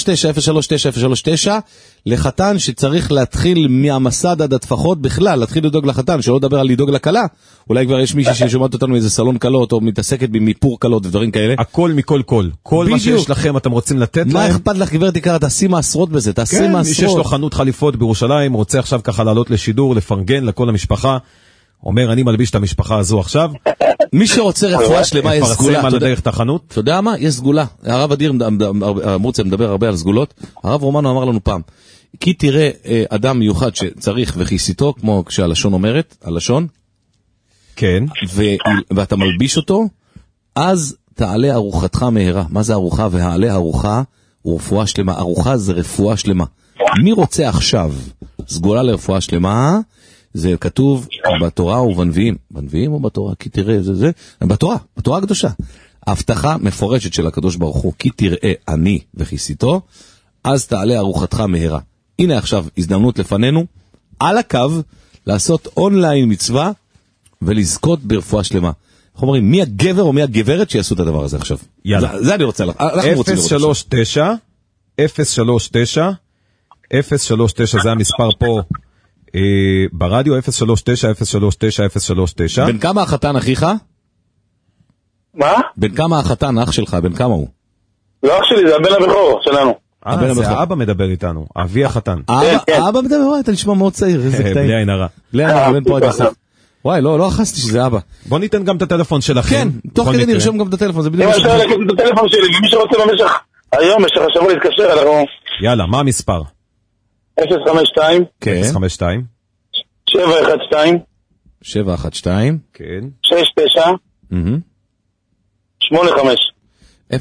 039 לחתן שצריך להתחיל מהמסד עד הטפחות בכלל, להתחיל לדאוג לחתן, שלא לדבר על לדאוג לכלה. אולי כבר יש מישהי ששומעת אותנו מאיזה סלון קלות או מתעסקת במיפור קלות ודברים כאלה. הכל מכל כל מה שיש לכם אתם רוצים לתת להם. מה אכפת לך גברת יקרה, תעשי מעשרות בזה, תעשי מעשרות. מי שיש לו חנות חליפות בירושלים רוצה עכשיו ככה לעלות לשידור, לפרגן לכל המשפחה, אומר אני מלביש את המשפחה הזו עכשיו. מי שרוצה רפואה שלמה יש סגולה. פרסם על הדרך את החנות. אתה יודע מה? יש סגולה. הרב אדיר מרצה מדבר הרבה על סגולות. הרב רומנו אמר לנו פעם, כי תראה אדם מיוחד שצריך וכיסיתו, כמו כשהלשון אומרת, הלשון. כן. ואתה מלביש אותו, אז תעלה ארוחתך מהרה. מה זה ארוחה? והעלה ארוחה הוא רפואה שלמה. ארוחה זה רפואה שלמה. מי רוצה עכשיו סגולה לרפואה שלמה? זה כתוב בתורה ובנביאים. בנביאים או בתורה? כי תראה, זה. בתורה הקדושה. ההבטחה מפורשת של הקדוש ברוך הוא, כי תראה אני וכיסיתו, אז תעלה ארוחתך מהרה. הנה עכשיו הזדמנות לפנינו, על הקו, לעשות אונליין מצווה, ולזכות ברפואה שלמה. אנחנו אומרים, מי הגבר או מי הגברת שיעשו את הדבר הזה עכשיו? יאללה. זה אני רוצה לך. 039, זה המספר פה ברדיו, 039. בן כמה החתן אחיך? מה? בן כמה החתן אח שלך? בן כמה הוא? לא אח שלי, זה הבן הבכור שלנו. זה האבא מדבר איתנו, אבי החתן. האבא מדבר, וואי, אתה נשמע מאוד צעיר. בלי עין הרע. בן פועד יוסף. וואי, לא אחסתי שזה אבא. בוא ניתן גם את הטלפון שלכם. כן, תוך כדי נרשום גם את הטלפון. זה בדיוק. אם אפשר לקחת את הטלפון שלי, ומי שרוצה במשך היום, במשך השבוע להתקשר, אנחנו... יאללה, מה המספר? 052. כן. 052. 712. כן. 69. 85. 0527126985,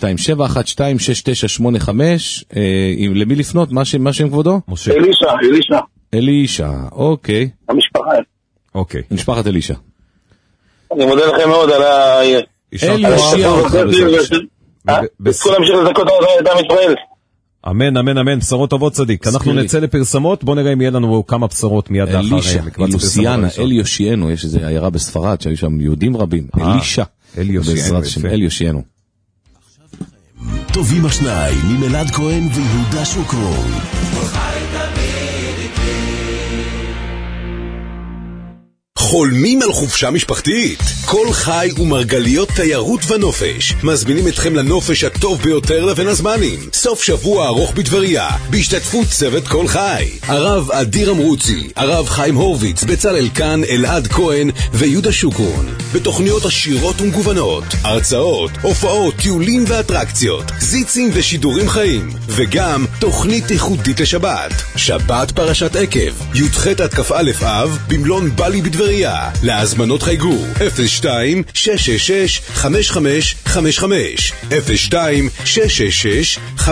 למי לפנות? מה שם כבודו? משה. אלישע, אוקיי. המשפחה. אוקיי. משפחת אלישע. אני מודה לכם מאוד על ה... אלישע. תזכו להמשיך לזכות את עם ישראל. אמן, אמן, אמן, בשורות טובות צדיק. אנחנו נצא לפרסמות, בוא נראה אם יהיה לנו כמה בשורות מיד לאחר. אלישע, אילוסיאנה, אל יושיענו, יש איזו עיירה בספרד שהיו שם יהודים רבים. אלישע. אל יושיענו. טובים השניים ממלעד כהן ויהודה שוקרון. חולמים על חופשה משפחתית? כל חי ומרגליות תיירות ונופש מזמינים אתכם לנופש הטוב ביותר לבין הזמנים. סוף שבוע ארוך בטבריה בהשתתפות צוות כל חי, הרב אדיר אמרוצי, הרב חיים הורוביץ, בצלאל כאן, אלעד כהן ויהודה שוקרון, בתוכניות עשירות ומגוונות, הרצאות, הופעות, טיולים ואטרקציות, זיצים ושידורים חיים, וגם תוכנית ייחודית לשבת, שבת פרשת עקב, י"ח עד כ"א אב במלון בלי בטבריה. להזמנות חייגו 02-666-5555 02-666-5555.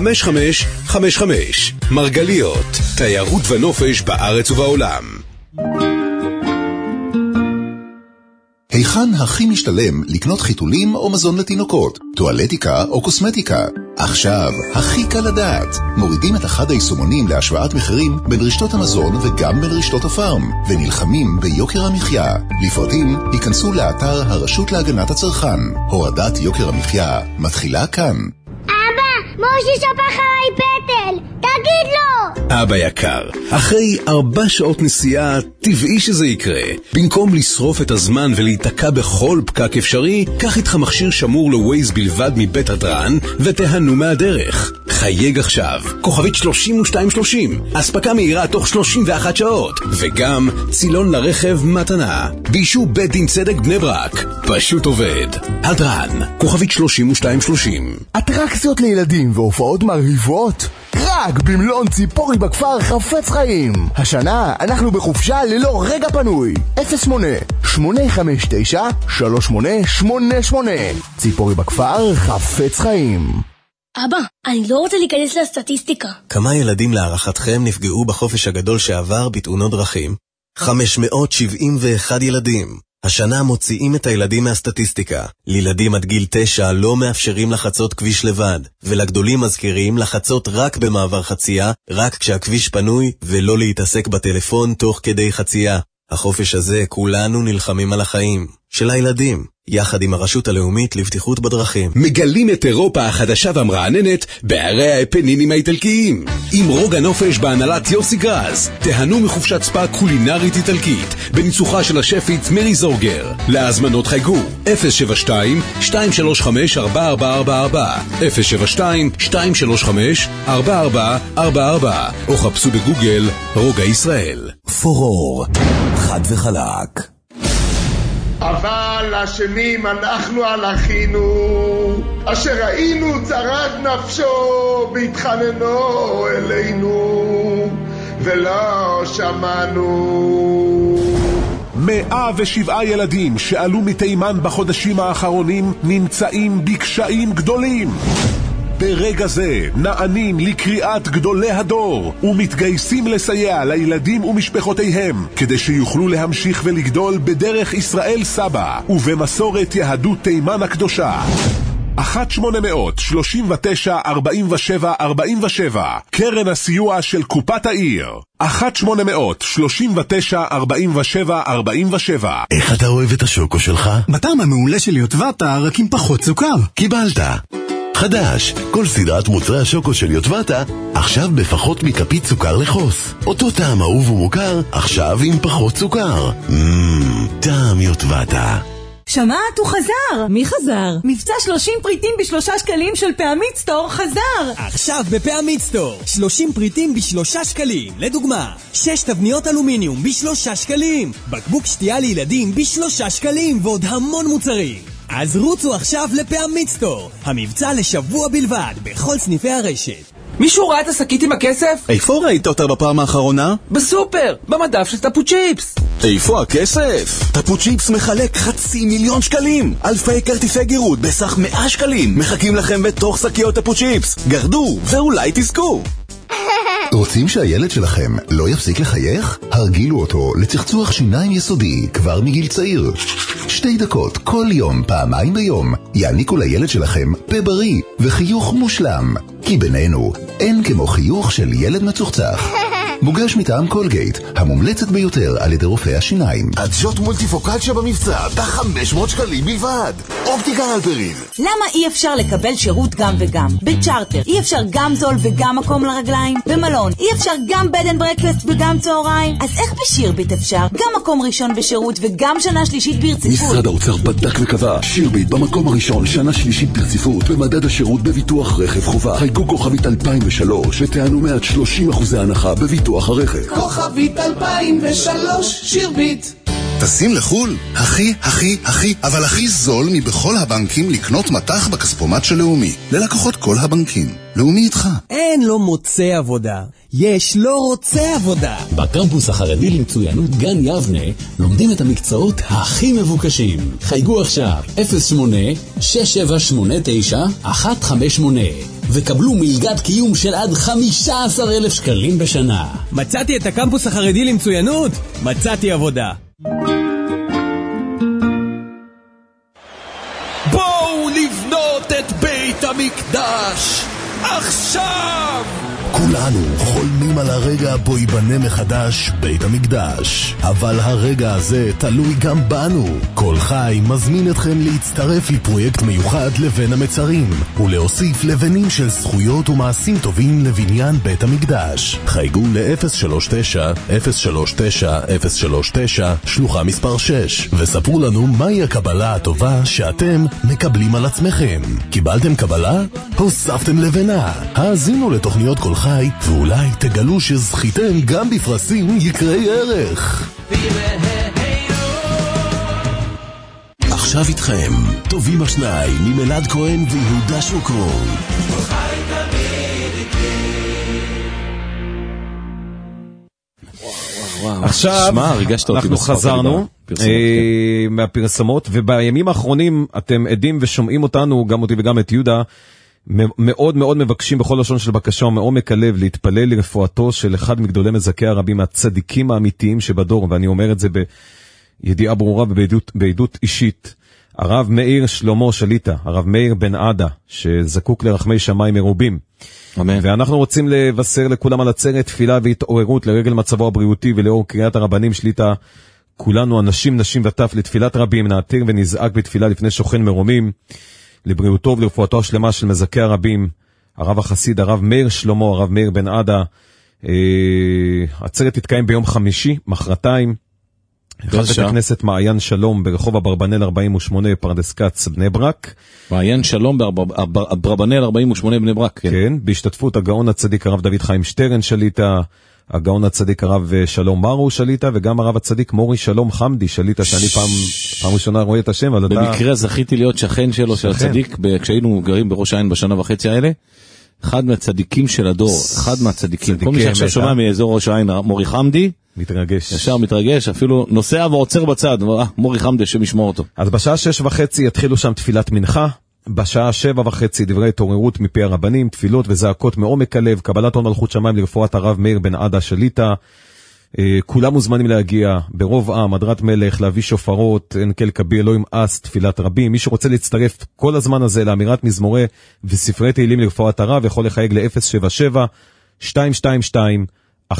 מרגליות, תיירות ונופש בארץ ובעולם. היכן הכי משתלם לקנות חיתולים או מזון לתינוקות, טואלטיקה או קוסמטיקה? עכשיו, הכי קל לדעת. מורידים את אחד היישומונים להשוואת מחירים בין רשתות המזון וגם בין רשתות הפארם, ונלחמים ביוקר המחיה. לפרטים, היכנסו לאתר הרשות להגנת הצרכן. הורדת יוקר המחיה מתחילה כאן. אבא, מושי שפך עליי פטל, תגיד לו! אבא יקר, אחרי 4 שעות נסיעה, טבעי שזה יקרה. במקום לשרוף את הזמן ולהיתקע בכל פקק אפשרי, קח איתך מכשיר שמור לווייז בלבד מבית הדרן, ותהנו מהדרך. חייג עכשיו, כוכבית 3230, הספקה מהירה תוך 31 שעות, וגם צילון לרכב מתנה. באישור בית דין צדק בני ברק, פשוט עובד. הדרן, כוכבית 3230. אטרקציות לילדים והופעות מרהיבות רק במלון ציפורי בכפר חפץ חיים. השנה אנחנו בחופשה ללא רגע פנוי. 08-859-3888. ציפורי בכפר חפץ חיים. אבא, אני לא רוצה להיכנס לסטטיסטיקה. כמה ילדים להערכתכם נפגעו בחופש הגדול שעבר בתאונות דרכים? 571 ילדים. השנה מוציאים את הילדים מהסטטיסטיקה. לילדים עד גיל 9 לא מאפשרים לחצות כביש לבד, ולגדולים מזכירים לחצות רק במעבר חצייה, רק כשהכביש פנוי, ולא להתעסק בטלפון תוך כדי חצייה. החופש הזה כולנו נלחמים על החיים של הילדים, יחד עם הרשות הלאומית לבטיחות בדרכים. מגלים את אירופה החדשה והמרעננת בערי האפנינים האיטלקיים. עם רוג הנופש בהנהלת יוסי גרז, תהנו מחופשת ספה קולינרית איטלקית בניצוחה של השפית מרי זורגר. להזמנות חייגו 072-235-4444 072-235-4444 או חפשו בגוגל רוגע ישראל. פורור, חד וחלק. אבל אשמים אנחנו על אחינו, אשר ראינו צרת נפשו בהתחננו אלינו, ולא שמענו. 107 ילדים שעלו מתימן בחודשים האחרונים נמצאים בקשיים גדולים. ברגע זה נענים לקריאת גדולי הדור ומתגייסים לסייע לילדים ומשפחותיהם כדי שיוכלו להמשיך ולגדול בדרך ישראל סבא ובמסורת יהדות תימן הקדושה. 1-839-47-47 קרן הסיוע של קופת העיר. 1-839-47-47. איך אתה אוהב את השוקו שלך? בטעם המעולה של יוטבתה, רק עם פחות סוכר. קיבלת. חדש, כל סדרת מוצרי השוקו של יוטבתה, עכשיו בפחות מכפית סוכר לחוס. אותו טעם אהוב ומוכר, עכשיו עם פחות סוכר. טעם יוטבתה. שמעת? הוא חזר! מי חזר? מבצע 30 פריטים ב3 שקלים של פעמית סטור חזר! עכשיו בפעמית סטור 30 פריטים ב3 שקלים. לדוגמה, 6 תבניות אלומיניום ב3 שקלים, בקבוק שתייה לילדים ב3 שקלים ועוד המון מוצרים. אז רוצו עכשיו לפעמית סטור, המבצע לשבוע בלבד בכל סניפי הרשת. מישהו ראה את השקית עם הכסף? איפה ראית אותה בפעם האחרונה? בסופר, במדף של טפו צ'יפס. איפה הכסף? טפו צ'יפס מחלק 500,000 שקלים. אלפי כרטיסי גירות בסך 100 שקלים מחכים לכם בתוך שקיות טפו צ'יפס. גרדו ואולי תזכו. רוצים שהילד שלכם לא יפסיק לחייך? הרגילו אותו לצחצוח שיניים יסודי כבר מגיל צעיר. 2 דקות כל יום, פעמיים ביום, יעניקו לילד שלכם פה בריא וחיוך מושלם. כי בינינו, אין כמו חיוך של ילד מצוחצח. מוגש מטעם קולגייט, המומלצת ביותר על ידי רופאי השיניים. עדשות מולטיפוקלציה במבצע, ב-500 שקלים בלבד. אופטיקה הלפרין. למה אי אפשר לקבל שירות גם וגם? בצ'ארטר אי אפשר גם זול וגם מקום לרגליים? במלון אי אפשר גם בד אנד ברקפסט וגם צהריים? אז איך בשירביט אפשר? גם מקום ראשון בשירות וגם שנה שלישית ברציפות. משרד האוצר בדק וקבע, שירביט במקום הראשון שנה שלישית ברציפות במדד השירות בביטוח רכב חובה. חייגו כוכבית 2003 ותענו מעט 30% הנחה בביטוח הרכב. כוכבית 2003, שירביט. טסים לחול? אבל הכי זול מבכל הבנקים לקנות מטח בכספומט של לאומי. ללקוחות כל הבנקים. לאומי איתך. אין לו מוצא עבודה, יש לא רוצה עבודה. בקמפוס החרדי למצוינות גן יבנה לומדים את המקצועות הכי מבוקשים. חייגו עכשיו 08-6789-158 וקבלו מלגת קיום של עד 15,000 שקלים בשנה. מצאתי את הקמפוס החרדי למצוינות, מצאתי עבודה. בואו לבנות את בית המקדש עכשיו! כולנו חולמים על הרגע בו ייבנה מחדש בית המקדש, אבל הרגע הזה תלוי גם בנו. כל חי מזמין אתכם להצטרף לפרויקט מיוחד לבן המצרים ולהוסיף לבנים של זכויות ומעשים טובים לבניין בית המקדש. חייגו ל-039-039-039 שלוחה מספר 6 וספרו לנו מהי הקבלה הטובה שאתם מקבלים על עצמכם. קיבלתם קבלה? הוספתם לבנה. האזינו לתוכניות כל חי ואולי תגלו שזכיתם גם בפרסים יקרי ערך. עכשיו איתכם טובים השניים עם אלעד כהן ויהודה שוקרון. עכשיו אנחנו חזרנו מהפרסמות, ובימים האחרונים אתם עדים ושומעים אותנו, גם אותי וגם את יהודה, מאוד מאוד מבקשים בכל לשון של בקשה ומעומק הלב להתפלל לרפואתו של אחד מגדולי מזכי הרבים, מהצדיקים האמיתיים שבדור, ואני אומר את זה בידיעה ברורה ובעדות אישית. הרב מאיר שלמה שליטה, הרב מאיר בן עדה, שזקוק לרחמי שמיים מרובים. אמן. ואנחנו רוצים לבשר לכולם על עצרת תפילה והתעוררות לרגל מצבו הבריאותי ולאור קריאת הרבנים שליטה. כולנו אנשים, נשים וטף לתפילת רבים, נעתיר ונזעק בתפילה לפני שוכן מרומים. לבריאותו ולרפואתו השלמה של מזכי הרבים, הרב החסיד, הרב מאיר שלמה, הרב מאיר בן עדה. עצרת תתקיים ביום חמישי, מחרתיים, בית הכנסת מעיין שלום ברחוב אברבנאל 48 פרדס כץ בני ברק. מעיין שלום באברבנאל 48 בני ברק. כן, בהשתתפות הגאון הצדיק הרב דוד חיים שטרן שליטה, הגאון הצדיק הרב שלום מרו שליטה, וגם הרב הצדיק מורי שלום חמדי שליטה, שאני פעם ראשונה רואה את השם. במקרה זכיתי להיות שכן שלו, של הצדיק, כשהיינו גרים בראש העין בשנה וחצי האלה. אחד מהצדיקים של הדור, אחד מהצדיקים. כל מי שעכשיו שומע מאזור ראש העין, מורי חמדי, מתרגש. ישר מתרגש, אפילו נוסע ועוצר בצד, מורי חמדי שמשמור אותו. אז בשעה 6:30 יתחילו שם תפילת מנחה, בשעה 7:30 דברי התעוררות מפי הרבנים, תפילות וזעקות מעומק הלב, קבלת עול מלכות שמיים לרפואת הרב מאיר בן עדה שליטה. כולם מוזמנים להגיע ברוב עם, הדרת מלך, להביא שופרות, אין כל כבי אלוהים אס, תפילת רבים. מי שרוצה להצטרף כל הזמן הזה לאמירת מזמורי וספרי תהילים לרפואת הרב, יכול לחייג ל-077-222-1148.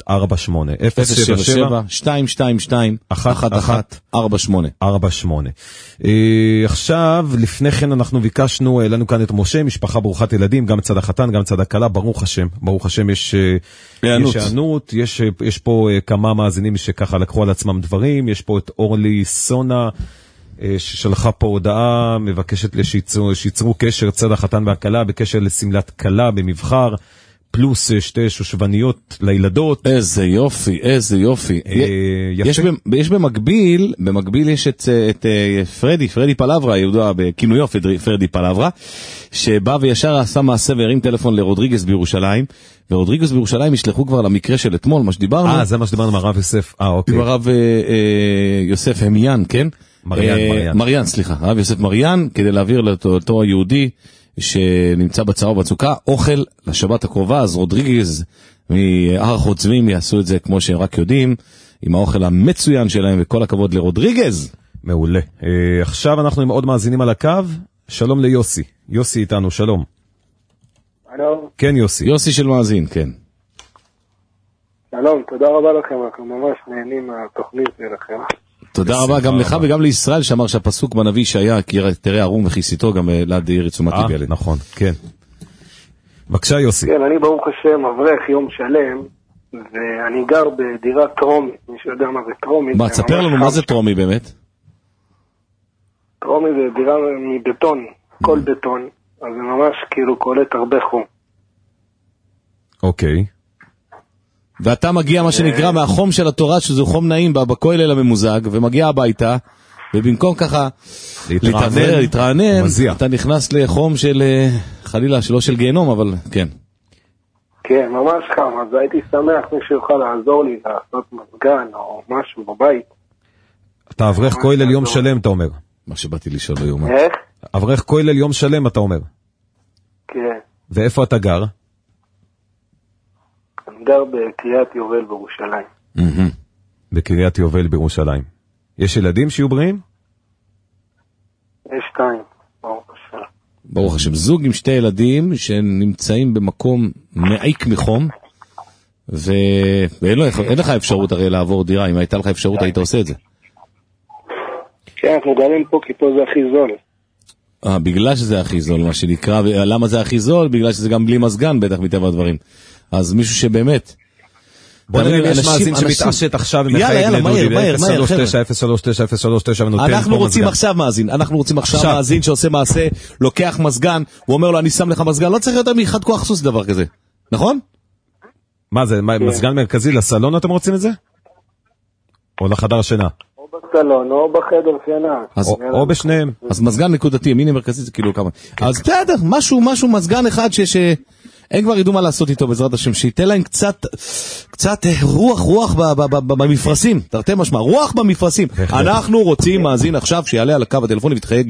077-222-1148. עכשיו, לפני כן אנחנו ביקשנו, לנו כאן את משה, משפחה ברוכת ילדים, גם צד החתן, גם צד הכלה, ברוך השם. ברוך השם יש הענות, יש פה כמה מאזינים שככה לקחו על עצמם דברים, יש פה את אורלי סונה, ששלחה פה הודעה, מבקשת שיצרו קשר צד החתן והכלה, בקשר לסמלת כלה במבחר, פלוס 2 שושבניות לילדות. איזה יופי, איזה יופי. יש במקביל יש את פרדי פלברה, יהודה בכינויו פרדי פלברה, שבא וישר עשה מעשה והרים טלפון לרודריגז בירושלים, ורודריגז בירושלים ישלחו כבר למקרה של אתמול, מה שדיברנו. זה מה שדיברנו מהרב יוסף, אוקיי. הרב יוסף המיין, כן? מריאן, סליחה, הרב יוסף מריאן, כדי להעביר לאותו היהודי, שנמצא בצרה ובצוקה, אוכל לשבת הקרובה, אז רודריגז מהר חוצבים יעשו את זה כמו שהם רק יודעים, עם האוכל המצוין שלהם, וכל הכבוד לרודריגז. מעולה. עכשיו אנחנו עם עוד מאזינים על הקו, שלום ליוסי. יוסי איתנו, שלום. שלום. כן יוסי. יוסי של מאזין, כן. שלום, תודה רבה לכם, אנחנו ממש נהנים מהתוכנית שלכם. תודה רבה גם לך וגם לישראל שאמר שהפסוק בנביא שהיה תראה ערום וכיסיתו גם להדיר את תשומת לב ילד. נכון, כן. בבקשה יוסי. כן, אני ברוך השם אברך יום שלם, ואני גר בדירה טרומית, מי שיודע מה זה טרומית. מה, תספר לנו מה זה טרומי באמת? טרומי זה דירה מבטון, כל בטון, אז זה ממש כאילו קולט הרבה חום. אוקיי. ואתה מגיע מה שנקרא מהחום של התורה, שזה חום נעים בכולל הממוזג, ומגיע הביתה, ובמקום ככה להתרענן, אתה נכנס לחום של, חלילה, שלא של גיהנום, אבל כן. כן, ממש חם, אז הייתי שמח מי שיוכל לעזור לי לעשות מזגן או משהו בבית. אתה אברך כולל יום שלם, אתה אומר. מה שבאתי לשאול היום. איך? אברך כולל יום שלם, אתה אומר. כן. ואיפה אתה גר? אני גר בקריית יובל בירושלים. בקריית יובל בירושלים. יש ילדים שיהיו בריאים? יש 2, ברוך השם. ברוך השם. זוג עם 2 ילדים שנמצאים במקום מעיק מחום, ואין לך אפשרות הרי לעבור דירה. אם הייתה לך אפשרות היית עושה את זה. כן, אנחנו גרים פה כי פה זה הכי זול. בגלל שזה הכי זול, מה שנקרא. למה זה הכי זול? בגלל שזה גם בלי מזגן, בטח מטבע הדברים. אז מישהו שבאמת... בוא נראה אם יש מאזין שמתעשת עכשיו ומחייג לדודי ב-039-039 ונותן פה מזגן. אנחנו רוצים עכשיו מאזין שעושה מעשה, לוקח מזגן, הוא אומר לו אני שם לך מזגן, לא צריך יותר מאחד כוח סוס דבר כזה, נכון? מה זה, מזגן מרכזי לסלון אתם רוצים את זה? או לחדר שינה? או בסלון או בחדר שינה. או בשניהם. אז מזגן נקודתי, מיני מרכזי זה כאילו כמה. אז בסדר, משהו מזגן אחד אין כבר ידעו מה לעשות איתו בעזרת השם, שייתן להם קצת רוח במפרסים, תרתי משמע, רוח במפרסים. אנחנו רוצים מאזין עכשיו שיעלה על הקו הטלפוני ותחייג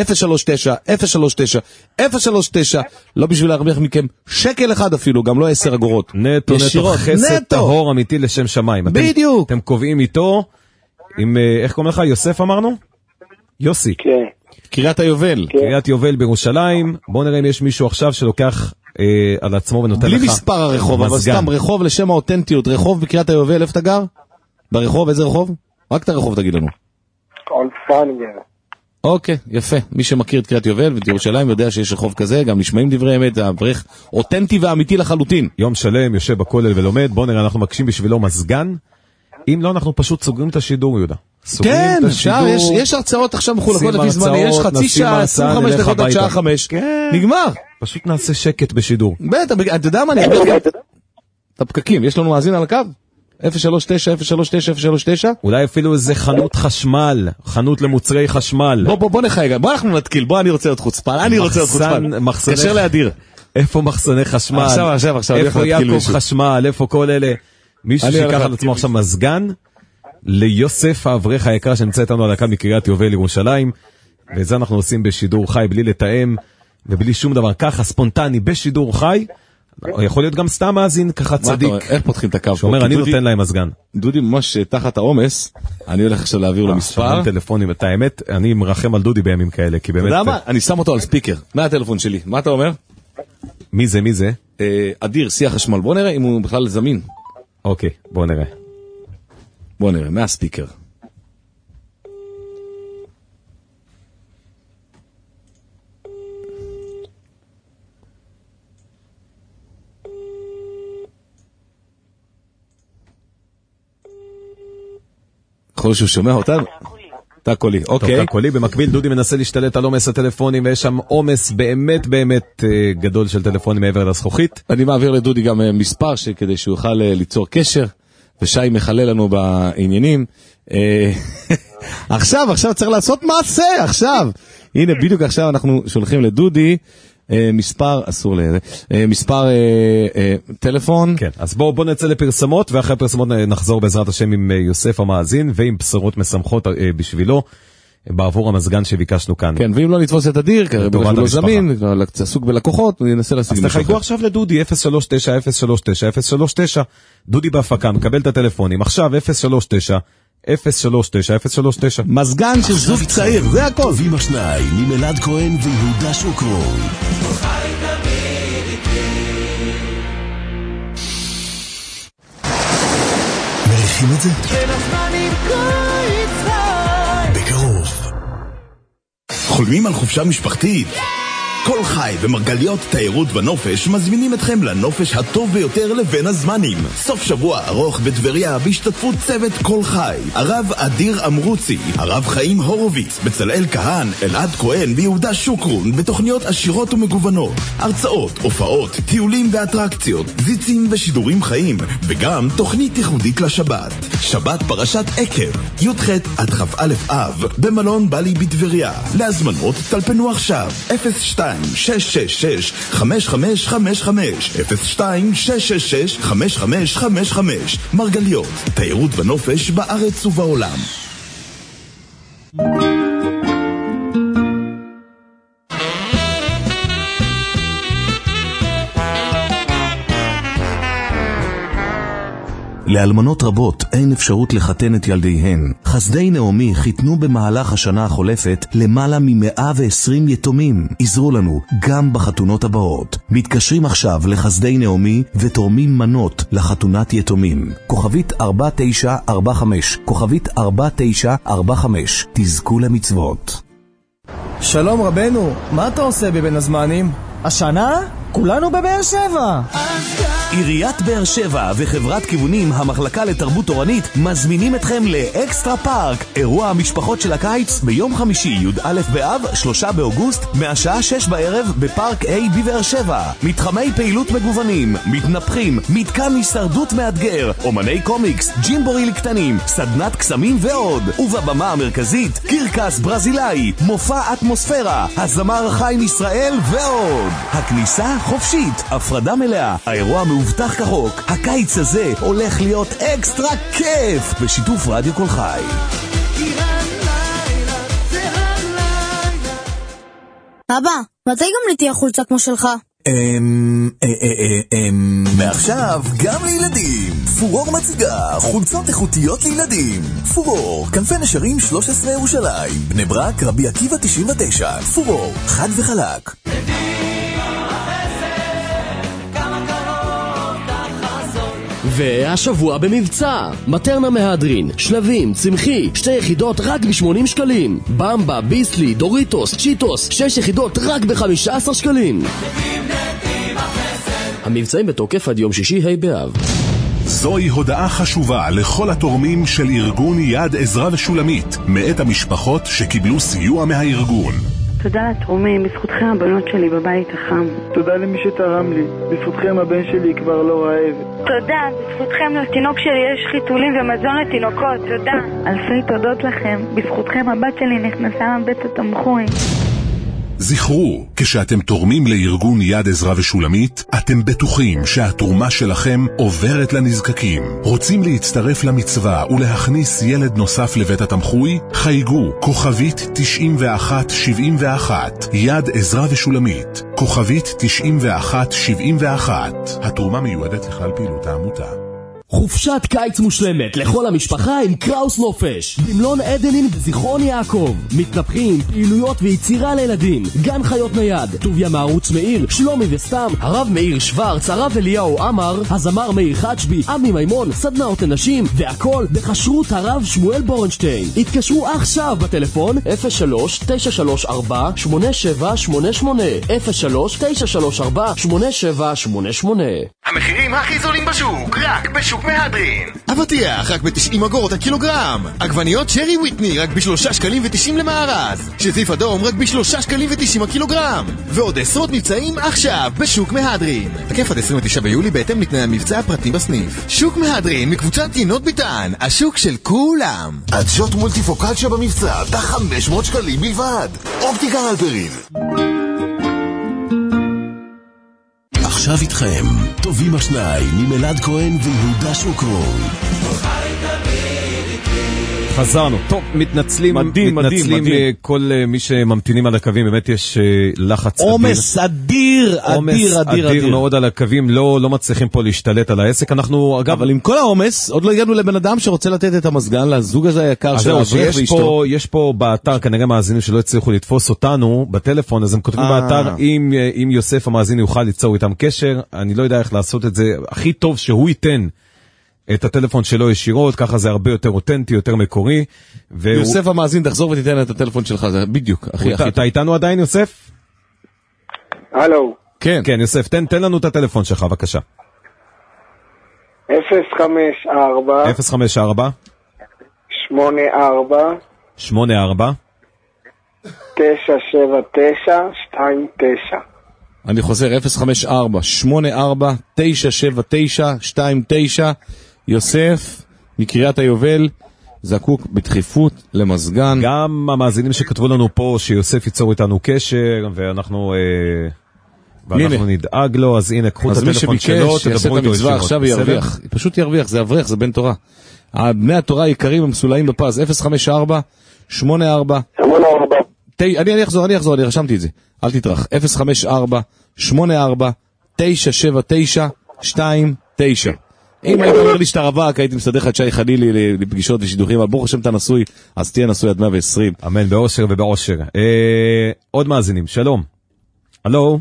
ל-039, לא בשביל להרוויח מכם שקל אחד אפילו, גם לא 10 אגורות. נטו, חסד טהור אמיתי לשם שמיים. בדיוק. אתם קובעים איתו, עם, איך קוראים לך, יוסף אמרנו? יוסי. כן. קריית היובל. קריית יובל בירושלים. בואו נראה אם יש מישהו עכשיו שלוקח על עצמו ונותן לך בלי מספר הרחוב, אבל סתם רחוב לשם האותנטיות. רחוב בקריית היובל, איפה אתה גר? ברחוב, איזה רחוב? רק את הרחוב תגיד לנו. אולפנגר. אוקיי, יפה. מי שמכיר את קריית יובל ואת ירושלים יודע שיש רחוב כזה, גם נשמעים דברי אמת, זה אברך אותנטי ואמיתי לחלוטין. יום שלם יושב בכולל ולומד. בוא נראה, אנחנו מקשים בשבילו מזגן. אם לא, אנחנו פשוט סוגרים את השידור, יהודה. כן, אפשר, יש הרצאות עכשיו מחולקות לפי זמן, יש חצי שעה, 25 דקות עד שעה 5, נגמר. פשוט נעשה שקט בשידור. בטח, אתה יודע מה, אני אגיד גם את הפקקים, יש לנו מאזין על הקו? 039-039-039? אולי אפילו איזה חנות חשמל, חנות למוצרי חשמל. בוא נחייג, בוא אנחנו נתקיל, בוא אני רוצה להיות חוצפן, קשר להדיר. איפה מחסני חשמל? עכשיו, איפה יעקב חשמל, איפה כל אלה? מישהו שיקח על עצמו עכשיו מזגן, ליוסף האברך היקר שנמצא איתנו על הקו מקריית יובל ירושלים, ואת זה אנחנו עושים בשידור חי, בלי לתאם ובלי שום דבר, ככה ספונטני בשידור חי. יכול להיות גם סתם מאזין, ככה צדיק. איך פותחים את הקו? שאומר, אני נותן להם מזגן. דודי ממש תחת העומס, אני הולך עכשיו להעביר לו מספר. טלפונים, את האמת, אני מרחם על דודי בימים כאלה, כי באמת... למה? אני שם אותו על ספיקר, מה הטלפון שלי? מה אתה אומר? מי זה? אדיר, שיח חשמל. בוא נראה אם הוא בכלל זמין. אוקיי, בוא נראה, מהספיקר. יכול להיות שהוא שומע אותנו? תא קולי, אוקיי. תא קולי, במקביל דודי מנסה להשתלט על עומס הטלפונים, ויש שם עומס באמת באמת גדול של טלפונים מעבר לזכוכית. אני מעביר לדודי גם מספר כדי שהוא יוכל ליצור קשר, ושי מחלה לנו בעניינים. עכשיו צריך לעשות מעשה, עכשיו. הנה, בדיוק עכשיו אנחנו שולחים לדודי מספר, אסור לזה, מספר טלפון. כן, אז בואו נצא לפרסמות, ואחרי הפרסמות נחזור בעזרת השם עם יוסף המאזין, ועם בשורות משמחות בשבילו, בעבור המזגן שביקשנו כאן. כן, ואם לא נתפוס את הדיר, כי הוא לא זמין, עסוק בלקוחות, ננסה להשיג משהו אחר. אז תחייגו עכשיו לדודי, 039-039-039, דודי בהפקה, מקבל את הטלפונים, עכשיו 039-039-039. מזגן של זוג צעיר, זה הכל. טובים השניים, ממלעד כהן ויהודה שוקרון. מריחים את זה? בקרוב. חולמים על חופשה משפחתית? כל חי ומרגליות תיירות ונופש מזמינים אתכם לנופש הטוב ביותר לבין הזמנים. סוף שבוע ארוך בטבריה בהשתתפות צוות כל חי, הרב אדיר אמרוצי, הרב חיים הורוביץ, בצלאל כהן, אלעד כהן ויהודה שוקרון, בתוכניות עשירות ומגוונות, הרצאות, הופעות, טיולים ואטרקציות, זיצים ושידורים חיים, וגם תוכנית ייחודית לשבת. שבת פרשת עקב, י"ח עד כ"א אב, במלון בלי בטבריה. להזמנות טלפנו עכשיו 02 666-5555 02-666-5555 מרגליות, תיירות ונופש בארץ ובעולם. לאלמנות רבות אין אפשרות לחתן את ילדיהן. חסדי נעמי חיתנו במהלך השנה החולפת למעלה מ-120 יתומים. עזרו לנו גם בחתונות הבאות. מתקשרים עכשיו לחסדי נעמי ותורמים מנות לחתונת יתומים. כוכבית 4945, כוכבית 4945. תזכו למצוות. שלום רבנו, מה אתה עושה בבין הזמנים? השנה? כולנו בבאר שבע. עיריית באר שבע וחברת כיוונים המחלקה לתרבות תורנית מזמינים אתכם לאקסטרה פארק, אירוע המשפחות של הקיץ ביום חמישי י"א באב 3 באוגוסט מהשעה 6 בערב בפארק A בבאר שבע. מתחמי פעילות מגוונים, מתנפחים, מתקן הישרדות מאתגר, אומני קומיקס, ג'ימבורי לקטנים, סדנת קסמים ועוד. ובבמה המרכזית קרקס ברזילאי, מופע אטמוספירה, הזמר חיים ישראל ועוד. הכניסה חופשית, הפרדה מלאה, האירוע מאובטח כחוק. הקיץ הזה הולך להיות אקסטרה כיף בשיתוף רדיו כל חי. אבא, מתי גם לי תהיה חולצה כמו שלך? מעכשיו גם לילדים. פורור מציגה חולצות איכותיות לילדים. פורור, כנפי נשרים 13 ירושלים, בני ברק, רבי עקיבא 99. פורור, חד וחלק. והשבוע במבצע מטרנה מהדרין, שלבים, צמחי, 2 יחידות רק ב-80 שקלים. במבה, ביסלי, דוריטוס, צ'יטוס, 6 יחידות רק ב-15 שקלים. המבצעים בתוקף עד יום שישי ה' באב. זוהי הודעה חשובה לכל התורמים של ארגון יד עזרא ושולמית, מאת המשפחות שקיבלו סיוע מהארגון. תודה לתורמים, בזכותכם הבנות שלי בבית החם. תודה למי שתרם לי, בזכותכם הבן שלי כבר לא רעב. תודה, בזכותכם לתינוק שלי יש חיתולים ומזון לתינוקות, תודה. אלפי תודות לכם, בזכותכם הבת שלי נכנסה מבית התמחוי. זכרו, כשאתם תורמים לארגון יד עזרא ושולמית, אתם בטוחים שהתרומה שלכם עוברת לנזקקים. רוצים להצטרף למצווה ולהכניס ילד נוסף לבית התמחוי? חייגו, כוכבית 9171, יד עזרא ושולמית, כוכבית 9171. התרומה מיועדת לכלל פעילות העמותה. חופשת קיץ מושלמת לכל המשפחה עם קראוס נופש במלון עדנים בזיכרון יעקב. מתנפחים, פעילויות ויצירה לילדים, גן חיות נייד, טוביה מערוץ מאיר, שלומי וסתם, הרב מאיר שוורץ, הרב אליהו אמר, הזמר מאיר חצ'בי, עמי מימון, סדנאות לנשים, והכל בכשרות הרב שמואל בורנשטיין. התקשרו עכשיו בטלפון 03-934-8788 03-934-8788. המחירים הכי זולים בשוק, רק בשוק מהדרין. אבטיח רק ב-90 אגורות הקילוגרם. עגבניות שרי וויטני רק ב3 שקלים ו90 למארז. שזיף אדום רק ב3 שקלים ו90 הקילוגרם. ועוד עשרות מבצעים עכשיו בשוק מהדרין. תקף עד 29 ביולי בהתאם לתנאי המבצע הפרטי בסניף. שוק מהדרין מקבוצת יינות ביטן, השוק של כולם. עדשות מולטיפוקלציה במבצע, ב 500 שקלים בלבד. אופטיקה הלפרין. עכשיו איתכם, טובים השניים ממלעד כהן ויהודה שוקרון. חזרנו. טוב, מתנצלים כל מי שממתינים על הקווים, באמת יש לחץ אדיר. עומס אדיר מאוד על הקווים, לא מצליחים פה להשתלט על העסק. אנחנו, אגב... אבל עם כל העומס, עוד לא הגענו לבן אדם שרוצה לתת את המזגן לזוג הזה היקר של האברך ואשתו. יש פה באתר, כנראה מאזינים שלא הצליחו לתפוס אותנו בטלפון, אז הם כותבים באתר, אם יוסף המאזין יוכל ליצור איתם קשר, אני לא יודע איך לעשות את זה, הכי טוב שהוא ייתן את הטלפון שלו ישירות, ככה זה הרבה יותר אותנטי, יותר מקורי. יוסף המאזין, תחזור ותיתן את הטלפון שלך, זה בדיוק, הכי. אתה איתנו עדיין, יוסף? הלו. כן, יוסף, תן לנו את הטלפון שלך, בבקשה. 054 054 84 84 979 29. אני חוזר, 054-84-979-29. יוסף, מקריית היובל, זקוק בדחיפות למזגן. גם המאזינים שכתבו לנו פה שיוסף ייצור איתנו קשר, ואנחנו נדאג לו, אז הנה, קחו את הטלפון שלו, תדברו איתו ישירות. עכשיו ירוויח, פשוט ירוויח, זה אברך, זה בן תורה. בני התורה העיקרים הם מסולאים בפז, 054-84 אני אחזור, אני רשמתי את זה. אל תטרח. 054-84-979-29. אם היית אומר לי שאתה רווק, הייתי מסדר לך את שי חלילי לפגישות ושידוכים, אבל ברוך השם אתה נשוי, אז תהיה נשוי עד 120. אמן, באושר ובאושר. עוד מאזינים, שלום. הלו?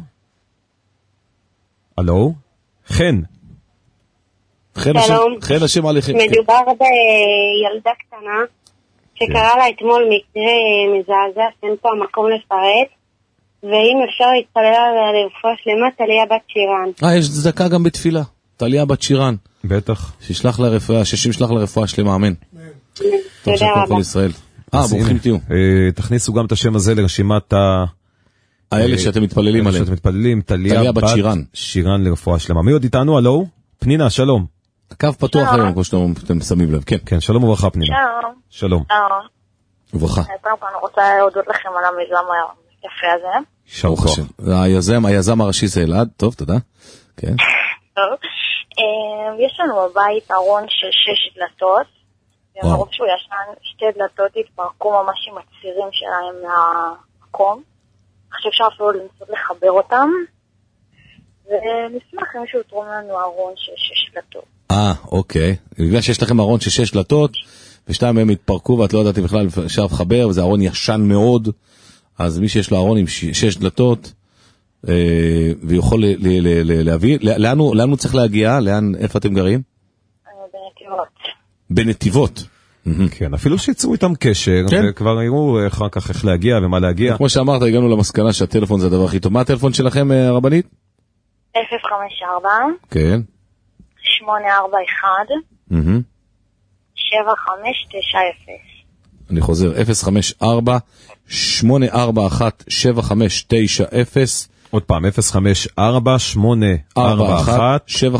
חן. שלום. חן השם עליכם. מדובר בילדה קטנה, שקרה לה אתמול מקרה מזעזע, אין פה המקום לפרט, ואם אפשר להתפלל עליה לרפואה שלמה, תליה בת שירן. יש צדקה גם בתפילה, תליה בת שירן. בטח. שישלח לרפואה, שישלח לרפואה שלמה, אמן. תודה רבה. ברוכים תהיו. תכניסו גם את השם הזה לרשימת האלה שאתם מתפללים עליהם. תליה בת שירן לרפואה שלמה. מי עוד איתנו? הלו? פנינה, שלום. הקו פתוח היום, כמו שאתם שמים לב. כן, שלום וברכה פנינה. שלום. וברכה. קודם כל אני רוצה להודות לכם על המיזם היפה הזה. ברוך השם. היזם הראשי זה אלעד, טוב, תודה. כן. טוב. יש לנו בבית ארון של 6 דלתות, ומרוב שהוא ישן, 2 דלתות התפרקו ממש עם הצירים שלהם מהמקום. עכשיו אפשר אפילו לנסות לחבר אותם, ונשמח אם מישהו יתרום לנו ארון של 6 דלתות. אוקיי. בגלל שיש לכם ארון של 6 דלתות, ו2 מהם התפרקו, ואת לא יודעת בכלל אפשר לחבר, וזה ארון ישן מאוד, אז מי שיש לו ארון עם 6 דלתות, ויכול להביא, לאן הוא צריך להגיע? איפה אתם גרים? בנתיבות. כן, אפילו שיצאו איתם קשר, וכבר יראו אחר כך איך להגיע ומה להגיע. כמו שאמרת, הגענו למסקנה שהטלפון זה הדבר הכי טוב. מה הטלפון שלכם, רבנית? 054 כן 841 7590. אני חוזר, 054 841 7590. עוד פעם, 054 841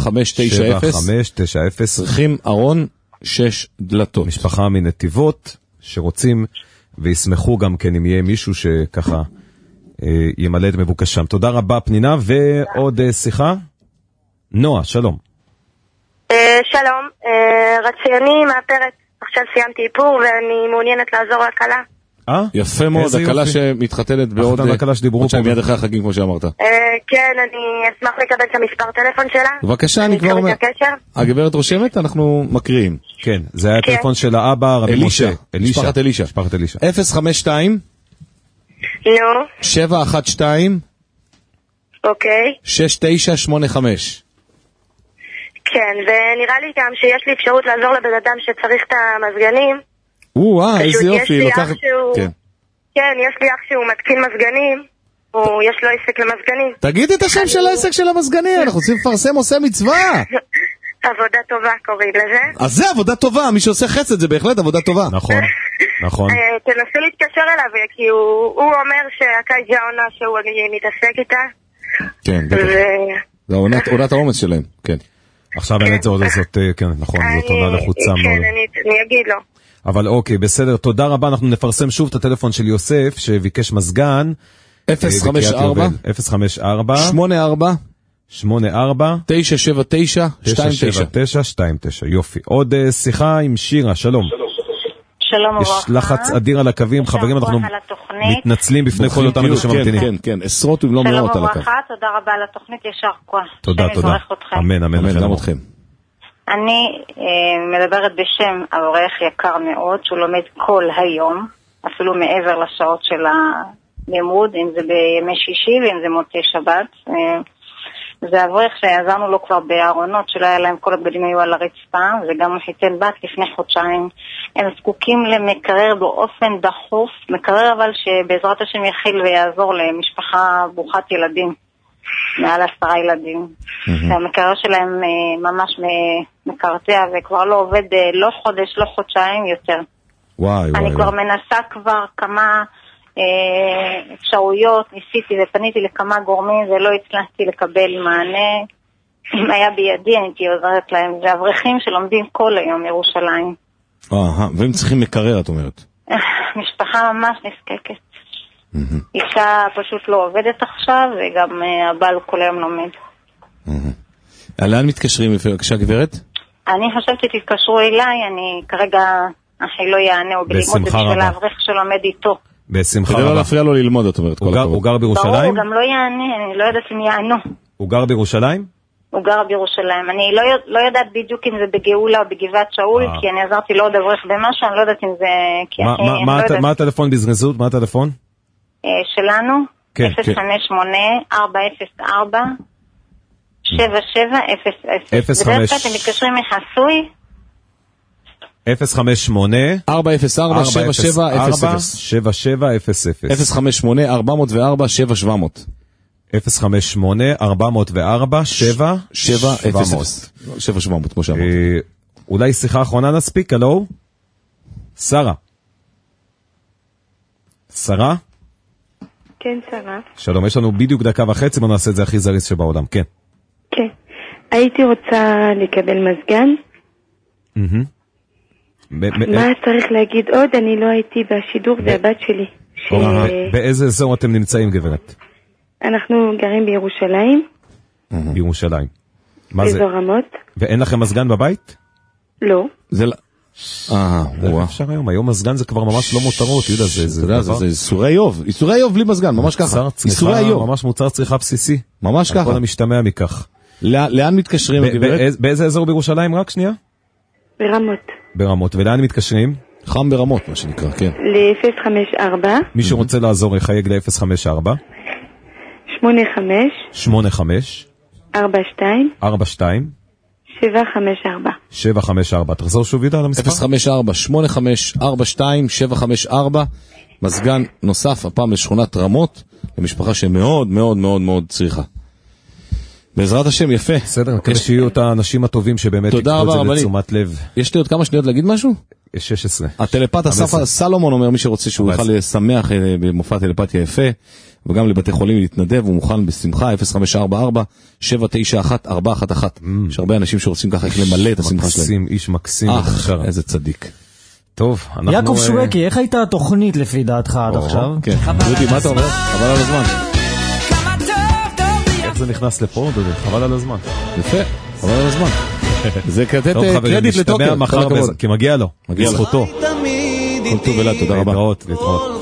7590. צריכים ארון 6 דלתות. משפחה מנתיבות שרוצים וישמחו גם כן אם יהיה מישהו שככה ימלא את מבוקשם. תודה רבה פנינה. ועוד שיחה? נועה, שלום. שלום, רציוני מהפרק. עכשיו סיימתי איפור ואני מעוניינת לעזור לכלה. יפה מאוד, הקלה שמתחתנת בעוד חודשיים מיד אחרי החגים כמו שאמרת. כן, אני אשמח לקבל את המספר טלפון שלה. בבקשה, אני כבר אומר. הגברת רושמת, אנחנו מקריאים. כן, זה היה הטלפון של האבא רבי משה. משפחת אלישה. 052 712 אוקיי. 6985. כן, ונראה לי גם שיש לי אפשרות לעזור לבן אדם שצריך את המזגנים. איזה יופי, לוקחת... כן, יש לי אח שהוא מתקין מזגנים, יש לו עסק למזגנים. תגיד את השם של העסק של המזגנים, אנחנו רוצים לפרסם עושה מצווה. עבודה טובה קוראים לזה. אז זה עבודה טובה, מי שעושה חסד זה בהחלט עבודה טובה. נכון, נכון. תנסו להתקשר אליו, כי הוא אומר שהקיץ זה העונה שהוא מתעסק איתה. כן, בטח. זה עונת האומץ שלהם, כן. עכשיו אין את זה עוד הזאת, כן, נכון, זאת עונה לחוצה מאוד. כן, אני אגיד לו. אבל אוקיי, בסדר, תודה רבה, אנחנו נפרסם שוב את הטלפון של יוסף, שביקש מזגן. 054 054 84 84 979 29. יופי. עוד שיחה עם שירה, שלום. שלום וברכה. יש לחץ אדיר על הקווים, חברים, אנחנו מתנצלים בפני כל אותם אנשים המתינים. כן, כן, עשרות אם לא מאות על הקו. שלום וברכה, תודה רבה על התוכנית, ישר כוח. תודה, תודה. אמן, אמן, גם אתכם. אני מדברת בשם אברך יקר מאוד, שהוא לומד כל היום, אפילו מעבר לשעות של הלימוד, אם זה בימי שישי ואם זה מוצאי שבת. זה אברך שעזרנו לו כבר בארונות, שלא היה להם כל הבגדים היו על הרצפה, וגם הוא חיתן בת לפני חודשיים. הם זקוקים למקרר באופן דחוף, מקרר אבל שבעזרת השם יכיל ויעזור למשפחה ברוכת ילדים, מעל 10 ילדים. והמקרר שלהם ממש מקרטע, וכבר לא עובד לא חודש, לא חודשיים יותר. אני כבר מנסה כבר כמה אפשרויות, ניסיתי ופניתי לכמה גורמים ולא הצלחתי לקבל מענה. אם היה בידי הייתי עוזרת להם. זה אברכים שלומדים כל היום ירושלים. והם צריכים מקרר, את אומרת? משפחה ממש נזקקת. אישה פשוט לא עובדת עכשיו, וגם הבעל כל היום לומד. לאן מתקשרים, בבקשה גברת? אני חשבתי תתקשרו אליי, אני כרגע אחי לא יענה, או בלימוד בשביל האברך שלומד איתו. בשמחה רבה. כדי לא להפריע לו ללמוד, את אומרת. הוא גר בירושלים? ברור, הוא גם לא יענה, אני לא יודעת אם יענו. הוא גר בירושלים? הוא גר בירושלים. אני לא יודעת בדיוק אם זה בגאולה או בגבעת שאול, כי אני עזרתי לו עוד אברך במשהו, אני לא יודעת אם זה... מה הטלפון בזריזות? מה הטלפון? שלנו? כן. 058-404 7700. בדרך כלל אתם מתקשרים מחסוי? 058 404 7700 058 404 7700 058 404 7700 כמו שאמרת. אולי שיחה אחרונה נספיק, הלו? שרה. שרה? כן, שרה. שלום, יש לנו בדיוק דקה וחצי, בוא נעשה את זה הכי זריז שבעולם, כן. כן. הייתי רוצה לקבל מזגן. מה צריך להגיד עוד? אני לא הייתי בשידור, זה הבת שלי. באיזה אזור אתם נמצאים, גברת? אנחנו גרים בירושלים. בירושלים. באזור רמות. ואין לכם מזגן בבית? לא. זה אפשר היום מזגן זה כבר ממש לא מותרות, יהודה, זה איסורי איוב, איסורי איוב בלי מזגן, ממש ככה. איסורי איוב. ממש מוצר צריכה בסיסי. ממש ככה. הכל המשתמע מכך. לאן מתקשרים? באיזה אזור בירושלים? רק שנייה? ברמות. ברמות. ולאן מתקשרים? חם ברמות, מה שנקרא, כן. ל-054. מי שרוצה לעזור יחייג ל-054. 85. 42. 754. 754. תחזור שוב ידע על המספר? 054 8542 754. מזגן נוסף, הפעם לשכונת רמות, למשפחה שמאוד מאוד מאוד מאוד צריכה. בעזרת השם, יפה. בסדר, כדי שיהיו את האנשים הטובים שבאמת יקחו את זה לתשומת לב. יש לי עוד כמה שניות להגיד משהו? יש 16. הטלפת אסף סלומון אומר, מי שרוצה שהוא יוכל לשמח במופע טלפתיה יפה, וגם לבתי חולים להתנדב, הוא מוכן בשמחה, 0544-791-411. יש הרבה אנשים שרוצים ככה למלא את השמחה שלהם. מקסים, איש מקסים. איזה צדיק. טוב, אנחנו... יעקב שואקי, איך הייתה התוכנית לפי דעתך עד עכשיו? כן, דודי, מה אתה אומר? חבל על הזמן. איך זה נכנס לפה, דודי? חבל על הזמן. יפה, חבל על הזמן. זה לתת קרדיט לטוקר, כי מגיע לו, בזכותו. כל טוב אלעד, תודה רבה. להתראות.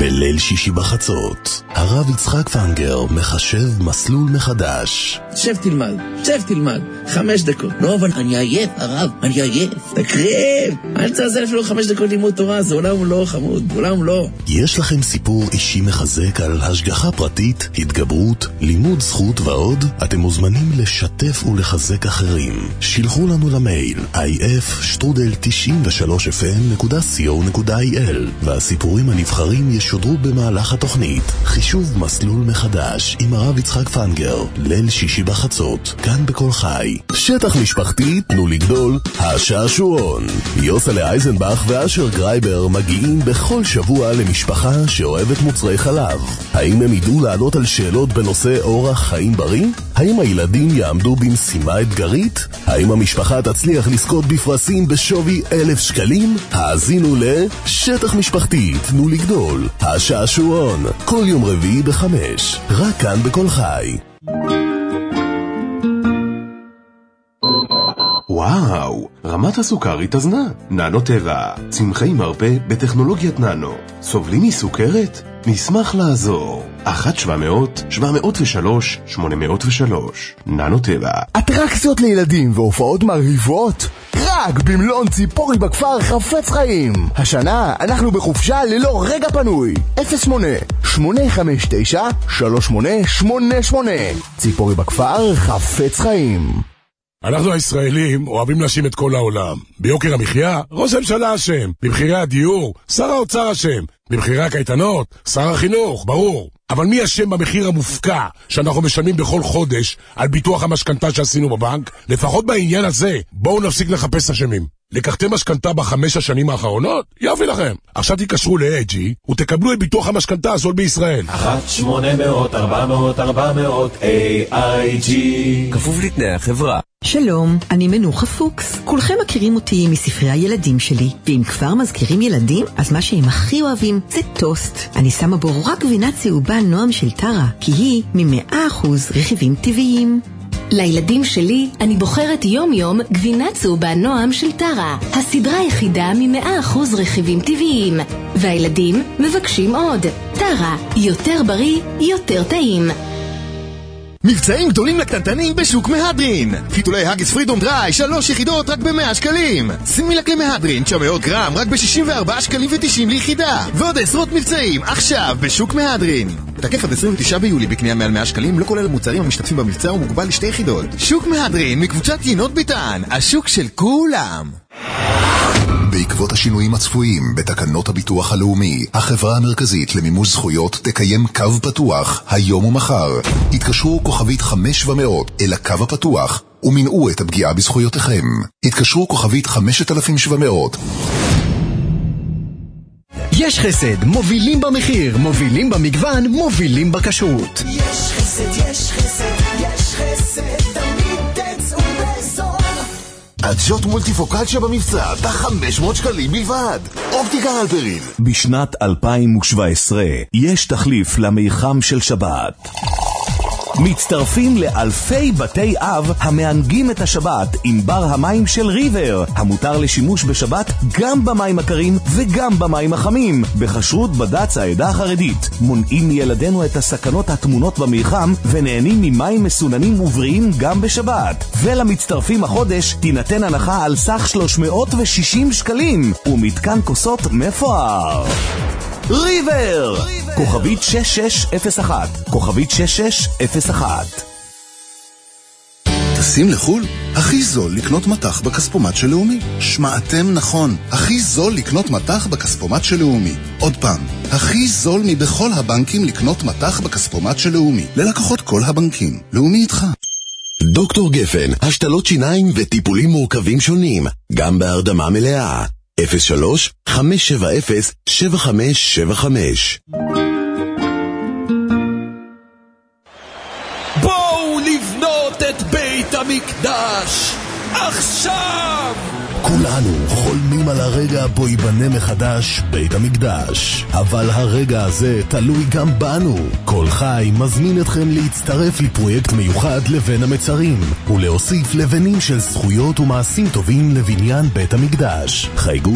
בליל שישי בחצות, הרב יצחק פנגר מחשב מסלול מחדש. שב תלמד, 5 דקות. לא, אבל אני עייף, הרב, אני עייף. תקריב, אל תעזל אפילו 5 דקות לימוד תורה, זה עולם לא חמוד, עולם לא. יש לכם סיפור אישי מחזק על השגחה פרטית, התגברות, לימוד זכות ועוד? אתם מוזמנים לשתף ולחזק אחרים. שילחו לנו למייל if93fm.co.il והסיפורים הנבחרים ישודרו במהלך התוכנית. חישוב מסלול מחדש עם הרב יצחק פנגר, ליל שישי בחצות, כאן בכל חי. שטח משפחתי, תנו לגדול, השעשועון. יוסלה אייזנבך ואשר גרייבר מגיעים בכל שבוע למשפחה שאוהבת מוצרי חלב. האם הם ידעו לענות על שאלות בנושא אורח חיים בריא? האם הילדים יעמדו במשימה אתגרית? האם המשפחה תצליח לזכות בפרסים בשווי 1,000 שקלים? האזינו לשטח משפחתי, תנו לגדול, השעשועון, כל יום רביעי ב5, רק כאן בכל חי. וואו, רמת הסוכר התאזנה. ננו טבע, צמחי מרפא בטכנולוגיית ננו. סובלים מסוכרת? נשמח לעזור. 1-700-703-803. ננו טבע. אטרקציות לילדים והופעות מרהיבות רק במלון ציפורי בכפר חפץ חיים. השנה אנחנו בחופשה ללא רגע פנוי. 08-859-3888. ציפורי בכפר חפץ חיים. אנחנו הישראלים אוהבים להאשים את כל העולם. ביוקר המחיה, ראש הממשלה אשם. במחירי הדיור, שר האוצר אשם. במחירי הקייטנות, שר החינוך, ברור. אבל מי אשם במחיר המופקע שאנחנו משלמים בכל חודש על ביטוח המשכנתה שעשינו בבנק? לפחות בעניין הזה, בואו נפסיק לחפש אשמים. לקחתם משכנתה ב5 השנים האחרונות? יופי לכם. עכשיו תיקשרו ל-AIG ותקבלו את ביטוח המשכנתה הזול בישראל. 1-800-400-400 AIG. כפוף לתנאי החברה. שלום, אני מנוחה פוקס. כולכם מכירים אותי מספרי הילדים שלי, ואם כבר מזכירים ילדים, אז מה שהם הכי אוהבים זה טוסט. אני שמה בו רק גבינה צהובה נועם של טרה, כי היא מ100% רכיבים טבעיים. לילדים שלי אני בוחרת יום יום גבינה צהובה נועם של טרה, הסדרה היחידה מ100% רכיבים טבעיים, והילדים מבקשים עוד. טרה, יותר בריא, יותר טעים. מבצעים גדולים לקטנטנים בשוק מהדרין. חיתולי הגיס פרידום דריי 3 יחידות רק ב100 שקלים. סימילק למהדרין 900 גרם רק ב64 שקלים ו90 ליחידה. ועוד עשרות מבצעים עכשיו בשוק מהדרין. תקף עד 29 ביולי בקנייה מעל 100 שקלים, לא כולל המוצרים המשתתפים במבצע ומוגבל ל2 יחידות. שוק מהדרין מקבוצת יינות ביטן, השוק של כולם. בעקבות השינויים הצפויים בתקנות הביטוח הלאומי, החברה המרכזית למימוש זכויות תקיים קו פתוח היום ומחר. התקשרו כוכבית 5700 אל הקו הפתוח ומנעו את הפגיעה בזכויותיכם. התקשרו כוכבית 5700. יש חסד, מובילים במחיר, מובילים במגוון, מובילים בכשרות. יש חסד, יש חסד, יש חסד, תמיד תצאו בזול. עדשות מולטיפוקל שבמבצע ב500 שקלים בלבד. אופטיקה הלפרין. בשנת 2017 יש תחליף למיחם של שבת. מצטרפים לאלפי בתי אב המענגים את השבת עם בר המים של ריבר, המותר לשימוש בשבת גם במים הקרים וגם במים החמים, בכשרות בד"ץ העדה החרדית. מונעים מילדינו את הסכנות התמונות במיחם ונהנים ממים מסוננים ובריאים גם בשבת. ולמצטרפים החודש תינתן הנחה על סך 360 שקלים ומתקן כוסות מפואר. ריבר! כוכבית 6601, כוכבית 6601. טסים לחול? הכי זול לקנות מתח בכספומט של לאומי. שמעתם נכון, הכי זול לקנות מתח בכספומט של לאומי. עוד פעם, הכי זול מבכל הבנקים לקנות מתח בכספומט של לאומי. ללקוחות כל הבנקים. לאומי איתך. דוקטור גפן, השתלות שיניים וטיפולים מורכבים שונים, גם בהרדמה מלאה. 03-570-7575. בואו לבנות את בית המקדש עכשיו! כולנו חולמים על הרגע בו ייבנה מחדש בית המקדש. אבל הרגע הזה תלוי גם בנו. כל חי מזמין אתכם להצטרף לפרויקט מיוחד לבן המצרים, ולהוסיף לבנים של זכויות ומעשים טובים לבניין בית המקדש. חייגו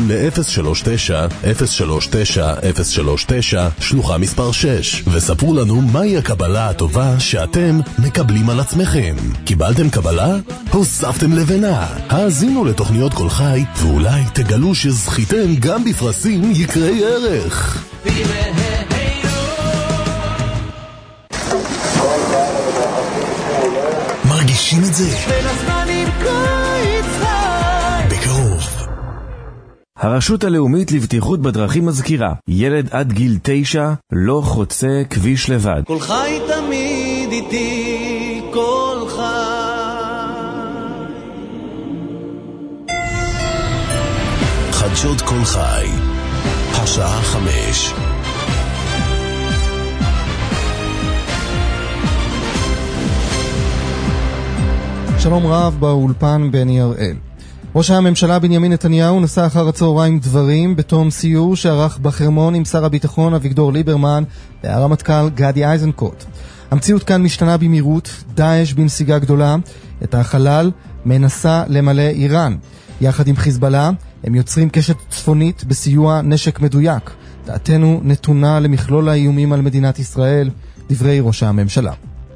ל-039-039-039, שלוחה מספר 6, וספרו לנו מהי הקבלה הטובה שאתם מקבלים על עצמכם. קיבלתם קבלה? הוספתם לבנה. האזינו לתוכניות כל חי, ואולי תגלו שזכיתם גם בפרסים יקרי ערך. מרגישים את זה? בקרוב. הרשות הלאומית לבטיחות בדרכים מזכירה, ילד עד גיל 9 לא חוצה כביש לבד. כל חי תמיד איתי, כל חי. חדשות כל חי, השעה 5. שלום רב, באולפן בני הראל. ראש הממשלה בנימין נתניהו נשא אחר הצהריים דברים בתום סיור שערך בחרמון עם שר הביטחון אביגדור ליברמן והרמטכ"ל גדי איזנקוט. המציאות כאן משתנה במהירות, דאעש בנסיגה גדולה, את החלל מנסה למלא איראן. יחד עם חיזבאללה הם יוצרים קשת צפונית בסיוע נשק מדויק. דעתנו נתונה למכלול האיומים על מדינת ישראל, דברי ראש הממשלה.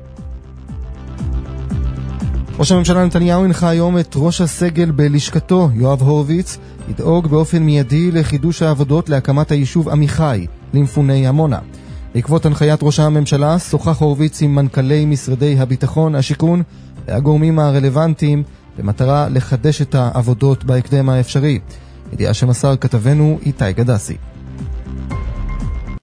ראש הממשלה נתניהו הנחה היום את ראש הסגל בלשכתו, יואב הורוביץ, לדאוג באופן מיידי לחידוש העבודות להקמת היישוב עמיחי, למפוני עמונה. בעקבות הנחיית ראש הממשלה, שוחח הורוביץ עם מנכ"לי משרדי הביטחון, השיכון והגורמים הרלוונטיים, במטרה לחדש את העבודות בהקדם האפשרי. ידיעה שמסר כתבנו איתי גדסי.